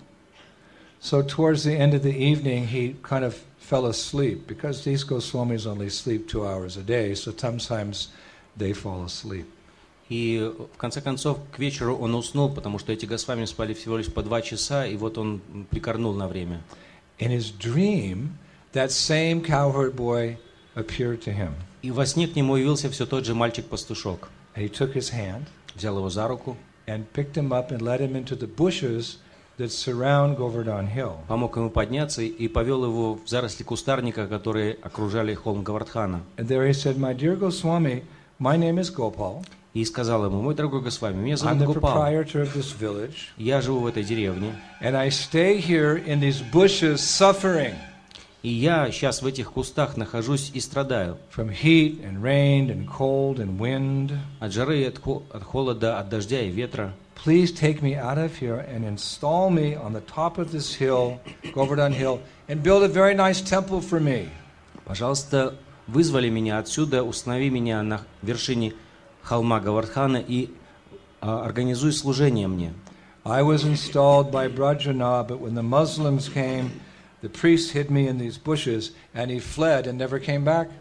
A: So towards the end of the evening, he kind of fell asleep, because these Goswamis only sleep two hours a day, so sometimes they fall asleep.
B: И в конце концов к вечеру он уснул, потому что эти Госвами спали всего лишь по два часа, и вот он прикорнул на время.
A: In his dream, that same cowherd boy appeared to him.
B: И во сне к нему явился все тот же мальчик-пастушок.
A: And he took his hand
B: Взял его за руку,
A: and picked him up and led him into the bushes that surround Govardhan Hill.
B: помог ему подняться и повел его в заросли кустарника, которые окружали холм Говардхана.
A: And there he said, "My dear Goswami, my name is Gopal.
B: И сказал ему: мой дорогой Госвами, меня
A: I'm
B: зовут
A: the
B: Гопал,
A: proprietor of this village,
B: я живу в этой деревне,
A: and I stay here in these bushes suffering
B: и я сейчас в этих кустах нахожусь и страдаю
A: from heat and rain and cold and wind.
B: от жары, от, хо- от холода, от дождя и ветра.
A: Please take me out of here and install me on the top of this hill, Govardhan Hill, and build a very nice temple for me."
B: Пожалуйста, вызвали меня отсюда, установи меня на вершине холма Говардхана и а, организуй служение мне.
A: I was installed by Brajana, but when the Muslims came, the priest hid me in these bushes, and he fled and never came back.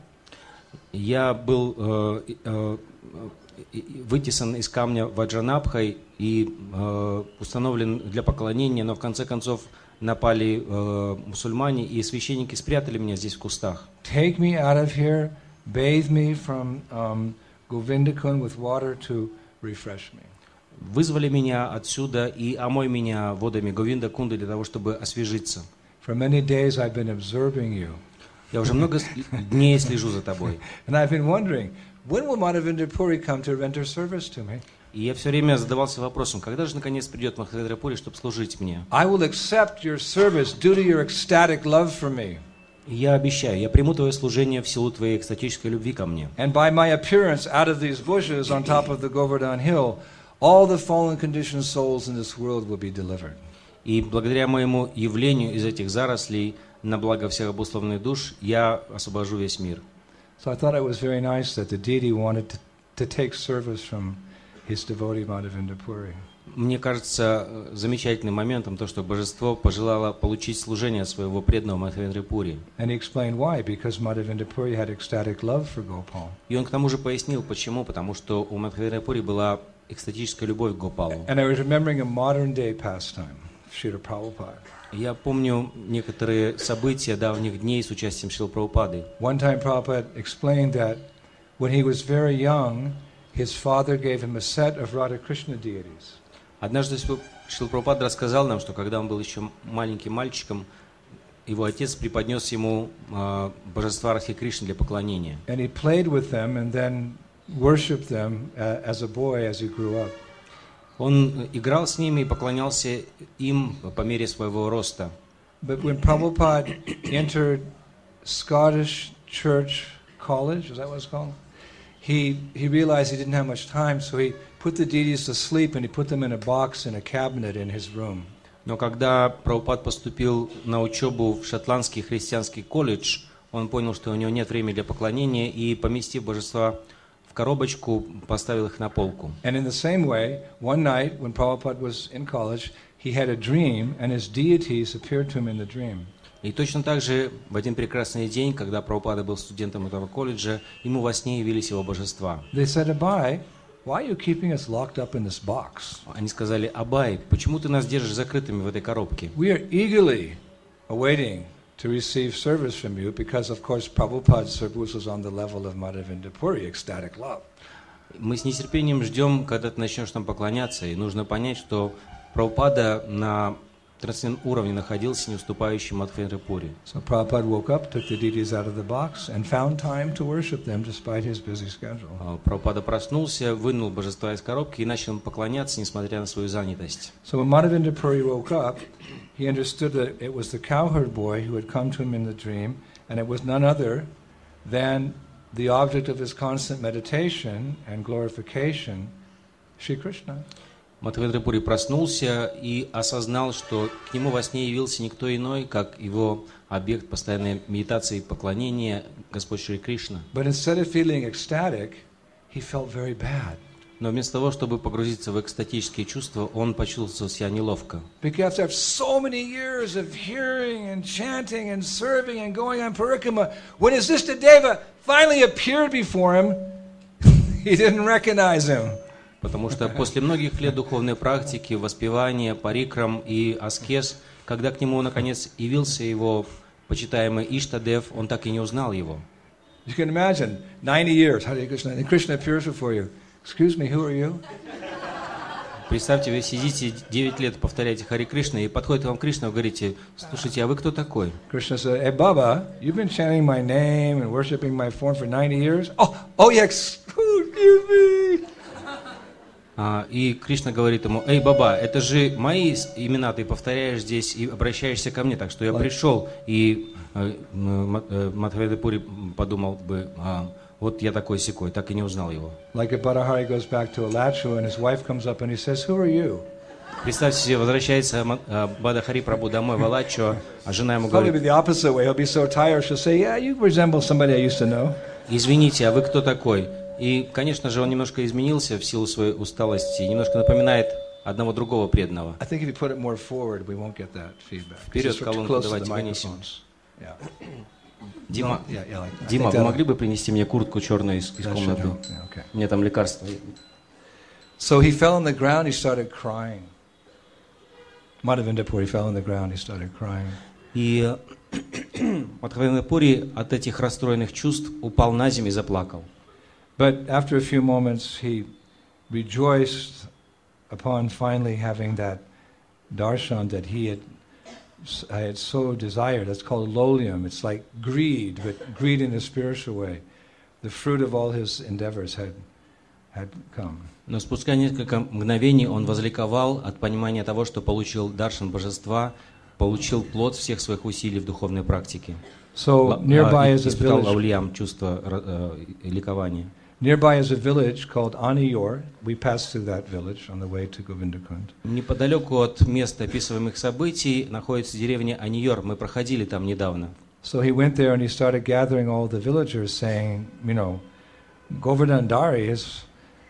B: Я был э, э, э, вытесан из камня Ваджранабхой и э, установлен для поклонения, но в конце концов напали э, мусульмане, и священники спрятали меня здесь в кустах.
A: Take me out of here, bathe me from um, Govindakund with water to refresh me.
B: Вызвали меня отсюда и омой меня водами Говинда Кунды для того, чтобы освежиться.
A: For many days I've been observing you.
B: Я уже много с- дней слежу за тобой.
A: And I've been wondering, when will Madhavinda Puri come to render service to me?
B: И я все время задавался вопросом, когда же наконец придет Мадхавирапури, чтобы служить мне.
A: I will accept your service due to your ecstatic love for me.
B: И я обещаю, я приму твое служение в силу твоей экстатической любви ко мне.
A: And by my appearance out of these bushes on top of the Govardhan Hill, all the fallen conditioned souls in this world will be delivered.
B: И благодаря моему явлению из этих зарослей на благо всех обусловленных душ я освобожу весь мир.
A: So I thought it was very nice that the deity wanted to, to take service from his devotee Madhavinda Puri.
B: Мне кажется замечательным моментом то, что Божество пожелало получить служение от своего преданного Мадхавендра Пури.
A: And he explained why, because Madhavendra Puri had ecstatic love for Gopal.
B: И он к тому же пояснил, почему, потому что у Мадхавендра Пури была экстатическая любовь к Гопалу.
A: And I was remembering a modern day pastime, Srila Prabhupada.
B: Я помню некоторые события давних дней с участием Шрилы Прабхупады.
A: One time Prabhupada explained that when he was very young, his father gave him a set of Radha Krishna deities.
B: Однажды Шрила Прабхупада рассказал нам, что когда он был еще маленьким мальчиком, его отец преподнес ему э, божества Радхи Кришны для поклонения.
A: And he played with them and then worshipped them uh, as a boy as he grew up.
B: Он играл с ними и поклонялся им по мере своего роста.
A: But when Prabhupada entered Scottish Church College, is that what it's called? He he realized he didn't have much time, so he put the deities to sleep and he put them in a box in a cabinet in his room.
B: Но когда Прабхупад поступил на учебу в шотландский христианский колледж, он понял, что у него нет времени для поклонения, и, поместив божества в коробочку, поставил их на полку.
A: And in the same way, one night when Prabhupada was in college, he had a dream and his deities appeared to him in the dream.
B: И точно так же в один прекрасный день, когда Прабхупада был студентом этого колледжа, ему во сне явились его божества.
A: They said, Abai, why are you keeping us locked up in this box?
B: Они сказали: Абай, почему ты нас держишь закрытыми в этой коробке?
A: We are eagerly awaiting to receive service from you because, of course, Prabhupada's service was on the level of Madhavendra Puri, ecstatic love.
B: Мы с нетерпением ждем, когда ты начнешь нам поклоняться, и нужно понять, что Прабхупада на трансцендентном уровне находился, не уступающий Мадхавендра Пури.
A: So Prabhupada woke up, took the deities out of the box, and found time to worship them despite his busy schedule.
B: Прабхупада проснулся, вынул божества из коробки и начал им поклоняться, несмотря на свою занятость.
A: So when Madhavendra Puri woke up, he understood that it was the cowherd boy who had come to him in the dream, and it was none other than the object of his constant meditation and glorification, Shri Krishna.
B: Мадхавендра Пури проснулся и осознал, что к нему во сне явился никто иной, как его объект постоянной медитации и поклонения, Господь Шри Кришна.
A: But instead of feeling ecstatic, he felt very bad.
B: Но вместо того, чтобы погрузиться в экстатические чувства, он почувствовал себя неловко.
A: Because after so many years of hearing and chanting and serving and going on parikrama, when his Ishtadeva finally appeared before him, he didn't recognize him.
B: Потому что после многих лет духовной практики, воспевания, парикрам и аскез, когда к нему наконец явился его почитаемый Иштадев, он так и не узнал его.
A: You can imagine, ninety years, Hare Krishna, and Krishna appears before you. Excuse me, who are you?
B: Представьте, вы сидите девять лет, повторяете Харе Кришна, и подходит вам Кришна, вы говорите: слушайте, а вы кто такой?
A: Krishna said, hey Baba, you've been chanting my name and worshipping my form for ninety years? Oh, oh yes, excuse me.
B: А, и Кришна говорит ему: эй, Баба, это же мои имена ты повторяешь здесь и обращаешься ко мне, так что я пришел. И э, э, Мадхавендра Пури подумал бы: а, вот я такой-сякой, так и не узнал его.
A: Like if Bharahari goes back to Alachu and his wife comes up and he says, who are you?
B: Представьте себе, возвращается Бадахари Прабху домой в Алачо, а жена ему
A: Probably be
B: говорит:
A: the opposite way. He'll be so tired, she'll say, yeah, you resemble somebody I used to know.
B: извините, а вы кто такой? И, конечно же, он немножко изменился в силу своей усталости, немножко напоминает одного другого преданного.
A: I think if you put it more forward, we won't get that feedback.
B: Вперед
A: It's too
B: колонку
A: close to
B: давайте
A: the
B: вынесем.
A: microphones. Yeah.
B: Дима,
A: No, yeah, yeah, like that. I
B: Дима,
A: think
B: вы
A: that-
B: могли бы принести мне куртку черную из, из
A: that should
B: комнаты?
A: help. Yeah, okay.
B: У меня там лекарства.
A: So he fell on the ground, he started crying. Madhavendra Puri fell on the ground, he started crying.
B: И Мадхавендра Пури от этих расстроенных чувств упал на землю и заплакал.
A: But after a few moments, he rejoiced upon finally having that darshan that he had, I had so desired. That's called lolium. It's like greed, but greed in a spiritual way. The fruit of all his endeavors had, had come.
B: Но спустя несколько мгновений он возликовал от понимания того, что получил даршан божества, получил плод всех своих усилий в духовной практике.
A: So nearby is a
B: Испытал
A: village.
B: лаулям, чувство э, ликования.
A: Nearby is a village called Aniyor. We passed through that village on the way to Govindakund.
B: Неподалеку от места описываемых событий находится деревня Аниор. Мы проходили там недавно.
A: So he went there and he started gathering all the villagers, saying, you know, Govardhan Dari is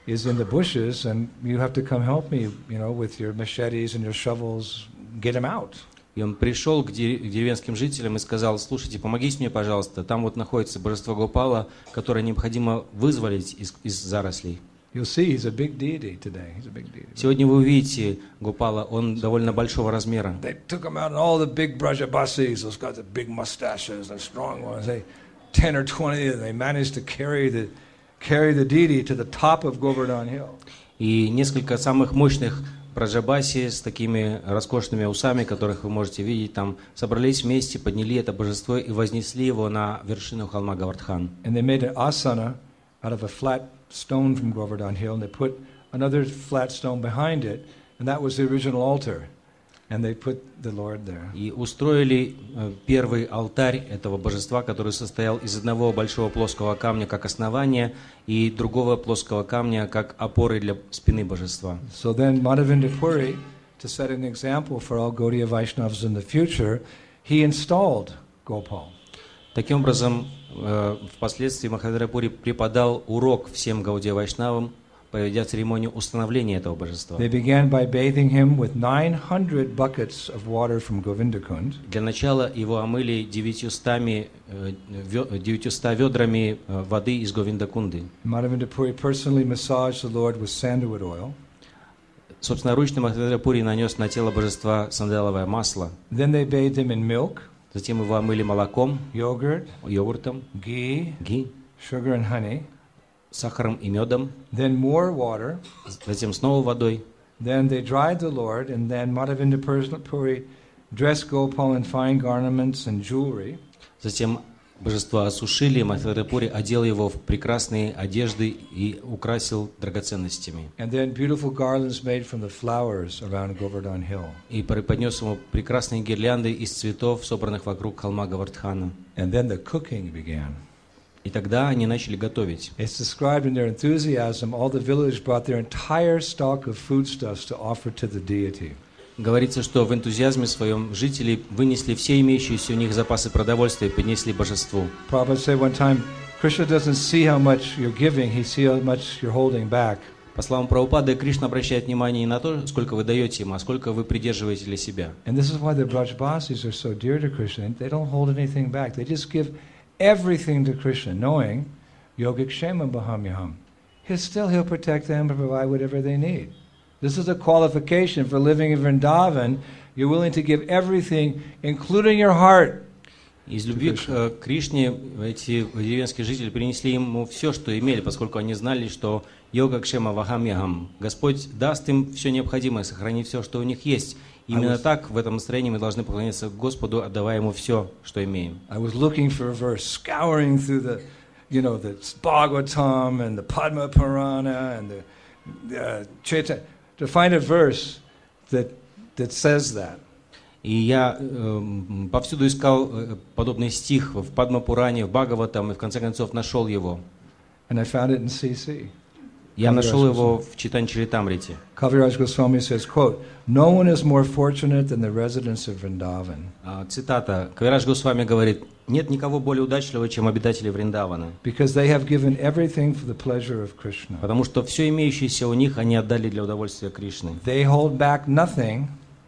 A: is in the bushes, and you have to come help me, you know, with your machetes and your shovels, get him out.
B: И он пришел к деревенским жителям и сказал: слушайте, помогите мне, пожалуйста, там вот находится божество Гопала, которое необходимо вызволить из, из зарослей.
A: You'll see he's a big deity today. He's a big deity.
B: Сегодня вы увидите Гопала, он довольно большого размера.
A: They took him out, and all the big Brajabasis, those guys with big mustaches and strong ones, they ten or twenty, and they managed to carry the carry the deity to the top of Govardhan Hill.
B: И несколько самых мощных Браджабаси с такими роскошными усами, которых вы можете видеть, там собрались вместе, подняли это божество и вознесли его на вершину холма Говардхан.
A: And they made an asana out of a flat stone from Govardhan Hill, and they put another flat stone behind it, and that was the original altar. And they put the Lord there.
B: И устроили первый алтарь этого божества, который состоял из одного большого плоского камня как основание и другого плоского камня как опоры для спины божества.
A: So then Madhavinda Puri, to set an example for all Gaudiya Vaishnavas in the future, he installed Gopal.
B: Таким образом, впоследствии Махавира Пури преподал урок всем Гаудия Вайшнавам, проведя церемонию установления этого божества.
A: They began by bathing him with nine hundred buckets of water from Govindakund.
B: Для начала его омыли девятьюстами девятьюстами ведрами воды из Говиндакунды.
A: Madhavinda Puri personally massaged the Lord with sandalwood oil.
B: Собственноручно Махавира Пури нанес на тело божества сандаловое масло.
A: Then they bathed him in milk,
B: Затем его омыли молоком,
A: yogurt,
B: йогуртом,
A: ghee,
B: ги,
A: sugar and honey.
B: сахаром и медом,
A: Then more water.
B: затем снова водой.
A: Then they dried the Lord, and then Madhavinda Puri dressed Gopal in fine garments and jewelry.
B: Затем божество осушили, Махавира Пури одел его в прекрасные одежды и украсил драгоценностями.
A: And then beautiful garlands made from the flowers around Govardhan Hill.
B: И преподнес ему прекрасные гирлянды из цветов, собранных вокруг холма Говардхана.
A: And then the cooking began.
B: И тогда они начали готовить.
A: It's described in their enthusiasm, all the village brought their entire stock of foodstuffs to offer to the deity.
B: Говорится, что в энтузиазме своем жители вынесли все имеющиеся у них запасы продовольствия и поднесли божеству.
A: Prabhupada said one time, Krishna doesn't see how much you're giving, he sees how much you're holding back.
B: По словам Прабхупады, Кришна обращает внимание не на то, сколько вы даете ему, а сколько вы придерживаете для себя.
A: And this is why the Brajbasis are so dear to Krishna. They don't hold anything back. They just give everything to Krishna, knowing yogic shema bahamyaham. He'll still he'll protect them and provide whatever they need. This is a qualification for living in Vrindavan. You're willing to give everything, including your heart.
B: Из любви к Кришне эти деревенские жители принесли ему все, что имели, поскольку они знали, что йога кшема вахамьягам. Господь даст им все необходимое, сохранить все, что у них есть. Именно was, так в этом настроении мы должны поклоняться Господу, отдавая ему все, что имеем.
A: I was looking for a verse, scouring through the, you know, the Bhagavatam and the Padma Purana and the uh, Chaitanya, to find a verse that that says that.
B: И я э, повсюду искал э, подобный стих в Падма-Пуране, в Бхагаватам, и в конце концов нашел его.
A: And I found it in C C.
B: Я нашел его в Читань-Чаритамрите.
A: Kaviraj Goswami says, quote, "No one is more fortunate than the residents of Vrindavan."
B: Цитата. Кавирадж Госвами говорит: нет никого более удачливого, чем обитатели Вриндавана.
A: Because they have given everything for the pleasure of Krishna.
B: Потому что все имеющееся у них они отдали для удовольствия Кришны.
A: They hold back nothing.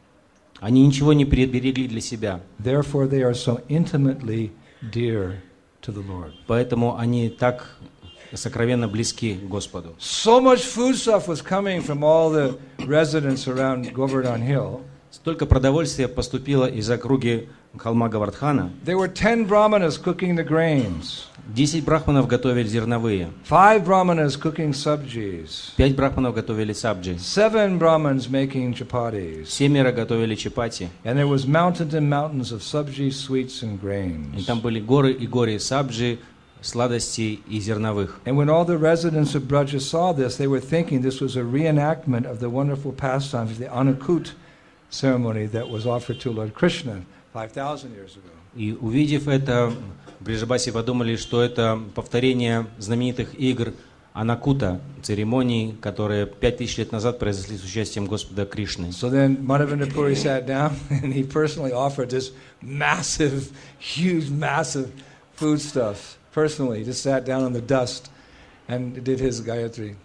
B: Они ничего не приберегли для себя.
A: Therefore they are so intimately dear to the Lord.
B: Поэтому они так сокровенно близки к Господу.
A: So much food stuff was coming from all the residents around Govardhan Hill.
B: Столько продовольствия поступило из округи холма Говардхана.
A: There were ten brahmanas cooking the grains.
B: Десять брахманов готовили зерновые.
A: Five brahmanas cooking sabjis.
B: Пять брахманов готовили сабджи.
A: Seven brahmans making chapatis.
B: Семеро готовили чапати.
A: And there was mountains and mountains of sabji, sweets and grains.
B: И там были горы и горы сабджи, сладостей и зерновых.
A: And when all the residents of Braja saw this, they were thinking this was a reenactment of the wonderful pastimes of the Anukut ceremony that was offered to Lord Krishna five thousand years ago.
B: И увидев это, Бриджабаси подумали, что это повторение знаменитых игр Анакута, церемоний, которые пять тысяч лет назад произошли с участием Господа Кришны.
A: So then Madhavinda Puri sat down and he personally offered this massive, huge, massive foodstuff. Personally, he just sat down in the dust and did his Gayatri.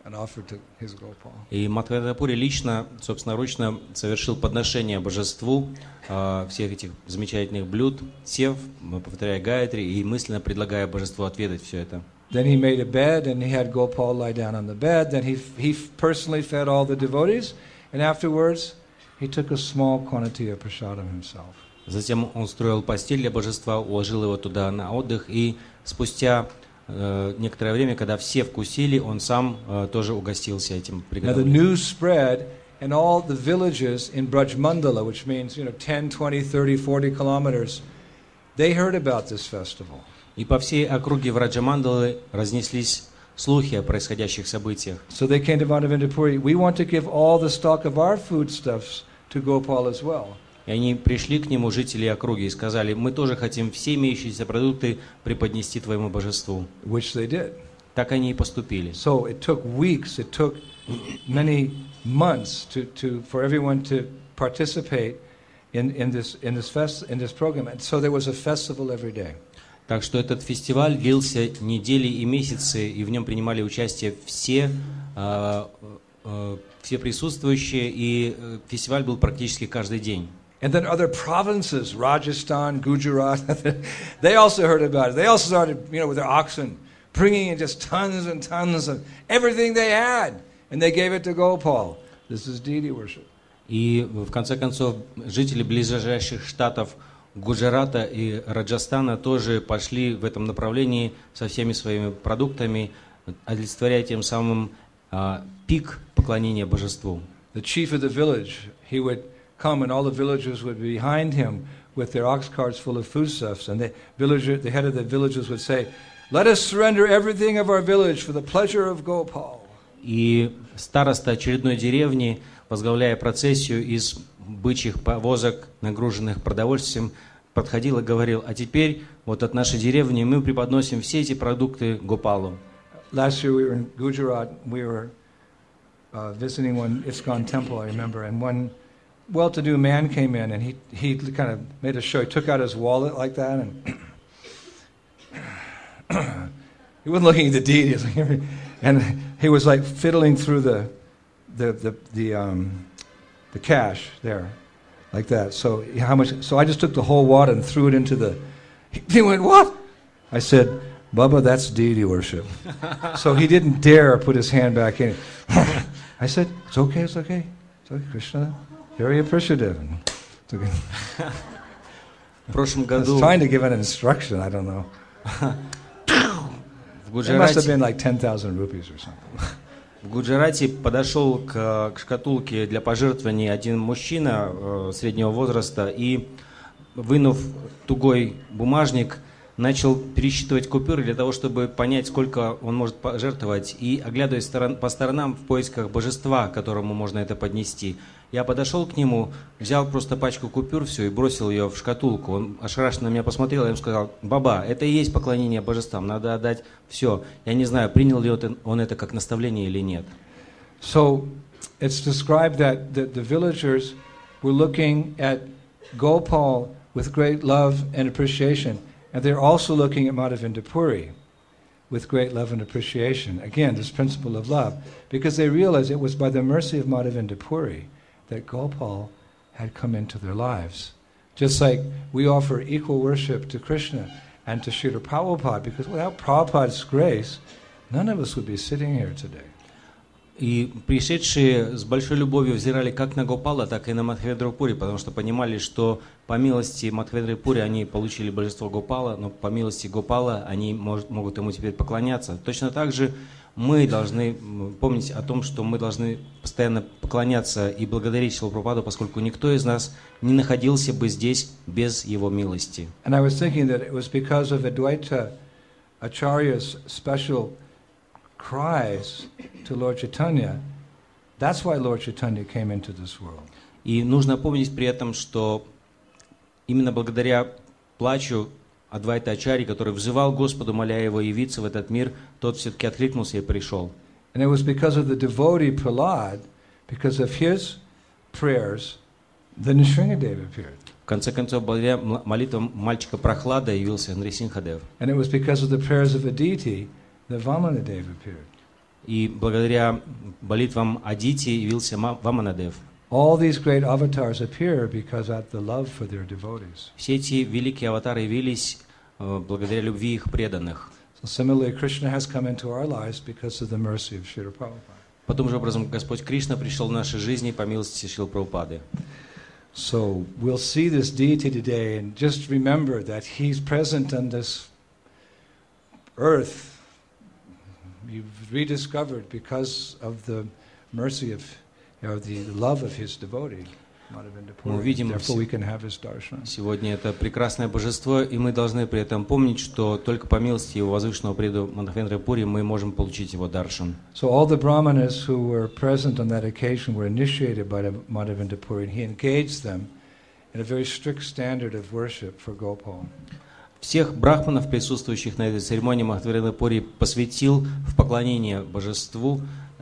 A: and offered to his Gopal.
B: И Мадхавендра Пури лично, собственноручно совершил подношение божеству э, всех этих замечательных блюд, сев, повторяя Гаятри и мысленно предлагая божеству отведать все это.
A: Then he made a bed and he had Gopal lie down on the bed. Then he he personally fed all the devotees, and afterwards he took a small quantity of prasadam himself.
B: Затем он строил постель для божества, уложил его туда на отдых, и спустя э, некоторое время, когда все вкусили, он сам э, тоже угостился этим
A: Now the
B: приготовлением.
A: news spread, and all the villages in Brajmandala, which means, you know, ten, twenty, thirty, forty kilometers, they heard about this festival.
B: И по всей округе Враджамандалы разнеслись слухи о происходящих событиях.
A: So they came to Madhavendra Puri. We want to give all the stock of our foodstuffs to Gopal as well.
B: И они пришли к нему, жители округи, и сказали: мы тоже хотим все имеющиеся продукты преподнести твоему божеству.
A: Which they did.
B: Так они и поступили.
A: So it took weeks, it took many months to, to for everyone to participate in, in this in this fest in this program. And so there was a festival every day.
B: Так что этот фестиваль длился недели и месяцы, и в нем принимали участие все, э, э, все присутствующие, и фестиваль был практически каждый день.
A: And then other provinces, Rajasthan, Gujarat, they also heard about it. They also started, you know, with their oxen, bringing in just tons and tons of everything they had, and they gave it to Gopal. This is deity worship.
B: И в конце концов жители близлежащих штатов Гуджарата и Раджастана тоже пошли в этом направлении со всеми своими продуктами, олицетворяя тем самым а, пик поклонения божеству.
A: The chief of the village, he would come, and all the villagers would be behind him with their ox carts full of foodstuffs, and the villager, the head of the villagers would say, "Let us surrender everything of our village for the pleasure of Gopal."
B: И староста очередной деревни, возглавляя процессию из бычьих повозок, нагруженных продовольствием, подходил и говорил: а теперь вот от нашей деревни мы преподносим все эти продукты Гопалу.
A: Last year we were in Gujarat. We were uh, visiting one ISKCON temple, I remember, and one well-to-do man came in, and he he kind of made a show. He took out his wallet like that, and he wasn't looking at the deity, and he was like fiddling through the the the the um, the cash there, like that. So how much? So I just took the whole wad and threw it into the. He went, "What?" I said, "Bubba, that's deity worship." So he didn't dare put his hand back in. I said, "It's okay, it's okay, it's okay, Krishna, very appreciative." It's okay.
B: В прошлом
A: I was
B: году
A: trying to give an instruction. I don't know.
B: в
A: It must have
B: Гуджарате,
A: been like ten thousand rupees or something.
B: в Гуджарате подошел к, к шкатулке для пожертвований один мужчина э, среднего возраста и, вынув тугой бумажник, начал пересчитывать купюры для того, чтобы понять, сколько он может пожертвовать, и, оглядываясь сторон, по сторонам в поисках божества, которому можно это поднести. Я подошел к нему, взял просто пачку купюр, все, и бросил ее в шкатулку. Он ошарашенно на меня посмотрел, я ему сказал: «Баба, это и есть поклонение божествам, надо отдать все». Я не знаю, принял ли он это как наставление или нет.
A: So it's described that the, the villagers were looking at Gopal with great love and appreciation, and they're also looking at Madhavendra Puri with great love and appreciation. Again, this principle of love, because they realized it was by the mercy of Madhavendra Puri that Gopal had come into their lives. Just like we offer equal worship to Krishna and to Srila Prabhupada, because without Prabhupada's grace, none of us would be sitting here today.
B: И пришедшие с большой любовью взирали как на Гопала, так и на Мадхавендру Пури, потому что понимали, что по милости Мадхавендры Пури они получили божество Гопала, но по милости Гопала они может, могут ему теперь поклоняться. Точно так же мы должны помнить о том, что мы должны постоянно поклоняться и благодарить Шрилу Прабхупаду, поскольку никто из нас не находился бы здесь без его милости.
A: And I was thinking that it was because of Advaita Acharya's special cries to Lord Chaitanya, that's why Lord Chaitanya came into this world.
B: И нужно помнить при этом, что именно благодаря плачу Адвайта Ачарьи, который взывал Господу, моля его явиться в этот мир, тот все-таки откликнулся и пришел.
A: And it was because of the devotee Prahlad, because of his prayers, the Nrsingadev appeared.
B: В конце концов, благодаря молитвам мальчика Прохлада явился Нрисимхадев.
A: And it was because of the prayers of Aditi that Vamanadev appeared.
B: И благодаря молитвам Адити явился Ваманадев.
A: All these great avatars appear because of the love for their devotees.
B: Все эти великие аватары явились э, благодаря любви их преданных.
A: So similarly, Krishna has come into our lives because of the mercy of Srila Prabhupada.
B: Потом же образом Господь Кришна пришел в наши жизни по милости Шрилы Прабхупады.
A: So we'll see this deity today and just remember that he's present on this earth. You've rediscovered because of the mercy of, you know, the love of his devotee.
B: Мы увидим
A: Therefore we can have his darshan.
B: сегодня это прекрасное божество, и мы должны при этом помнить, что только по милости его возвышенного преду Мадхавендра Пури мы можем получить его даршан.
A: So all the brahmanas who were present on that occasion were initiated by Madhavendra Puri, and he engaged them in a very strict standard of worship for Gopal.
B: Всех брахманов, присутствующих на этой церемонии, Мадхавендра Пури посвятил в поклонение божеству,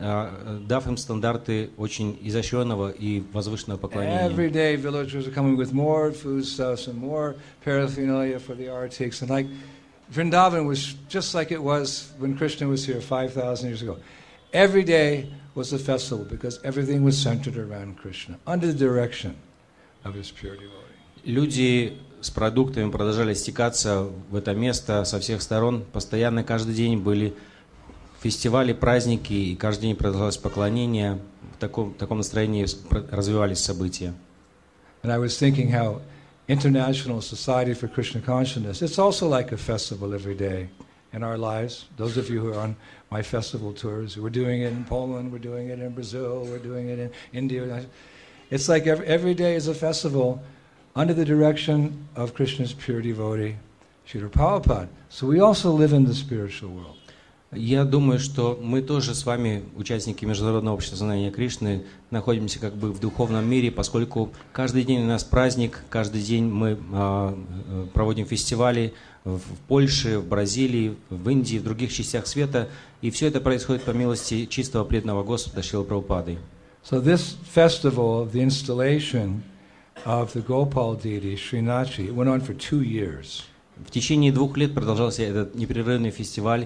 B: дав им стандарты очень изощренного и возвышенного поклонения.
A: Every day villagers are coming with more foodstuffs and more paraphernalia for the artics. And like Vrindavan was just like it was when Krishna was here five thousand years ago. Every day was a festival because everything was centered around Krishna, under the direction of his pure devotee.
B: Люди с продуктами продолжали стекаться в это место со всех сторон. Постоянно каждый день были фестивали, праздники, и каждый день продолжалось поклонение. В таком, таком настроении развивались события.
A: And I was thinking how International Society for Krishna Consciousness, it's also like a festival every day in our lives. Those of you who are on my festival tours, we're doing it in Poland, we're doing it in Brazil, we're doing it in India. It's like every, every day is a festival under the direction of Krishna's pure devotee, Srila Prabhupada. So we also live in the spiritual world.
B: Я думаю, что мы тоже с вами, участники Международного общества сознания Кришны, находимся как бы в духовном мире, поскольку каждый день у нас праздник, каждый день мы а, проводим фестивали в Польше, в Бразилии, в Индии, в других частях света, и все это происходит по милости чистого преданного Господа Шрилы Прабхупады.
A: So this festival of the installation of the Gopal deity, Srinathji, it went on for two years.
B: В течение двух лет продолжался этот непрерывный фестиваль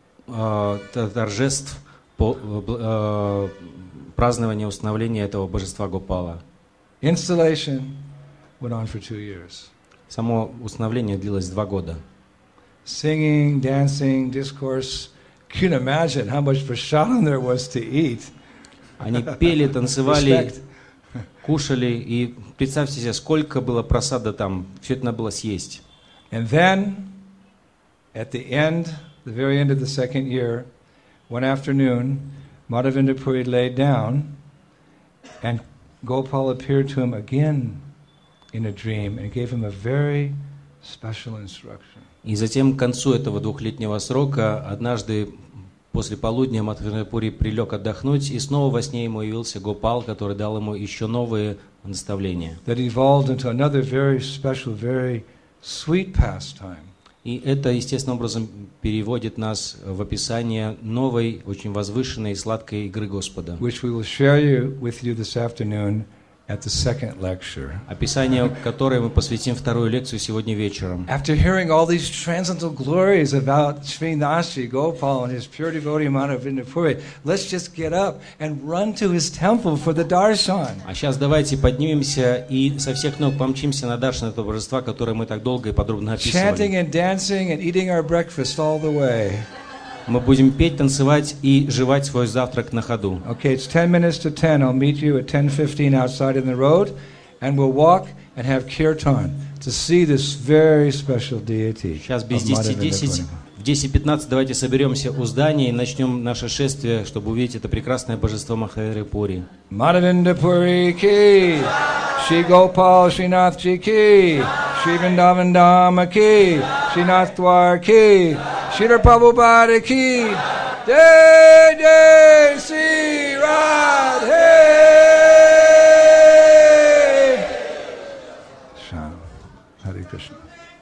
B: торжеств по э, празднования установления этого божества Гопала.
A: Installation went on for two years.
B: Само установление длилось два года.
A: Singing, dancing, discourse. You can imagine how much prasadam there was to eat.
B: Они пели, танцевали, кушали, и представьте себе, сколько было просада там, все это надо было съесть.
A: And then, at the end, the very end of the second year, one afternoon, Madhavendra Puri laid down, and Gopal appeared to him again in a dream and gave him a very special instruction.
B: И затем к концу этого двухлетнего срока однажды после полудня Мадхавендра Пури прилег отдохнуть, и снова во сне ему явился Гопал, который дал ему еще новые наставления.
A: That evolved into another very special, very sweet pastime.
B: И это, естественным образом, переводит нас в описание новой, очень возвышенной и сладкой игры Господа.
A: Which we will share you, with you this afternoon at the second lecture.
B: Описание, которое мы посвятим вторую лекцию сегодня вечером.
A: After hearing all these transcendental glories about Srinathji, Gopal, and his pure devotee Madhavendra Puri, let's just get up and run to his temple for the darshan.
B: А сейчас давайте поднимемся и со всех ног помчимся на даршан этого божества, которое мы так долго и подробно описывали.
A: Chanting and dancing and eating our breakfast all the way.
B: Мы будем петь, танцевать и жевать свой завтрак на ходу.
A: Okay, it's ten minutes to ten. I'll meet you at ten fifteen outside in the road, and we'll walk and have kirtan to see this very special deity.
B: Сейчас без десяти десять, в десять пятнадцать давайте соберемся у здания и начнем наше шествие, чтобы увидеть это прекрасное божество Мадхавендра Пури.
A: Madhavendra Puri ki, Shri Gopal Srinathji ki, Shri Vrindavan Dhama ki, Srinath Dwar ki, Srila Prabhupada ki, Jai Jai Sri Radhe. Sham, Hare Krishna.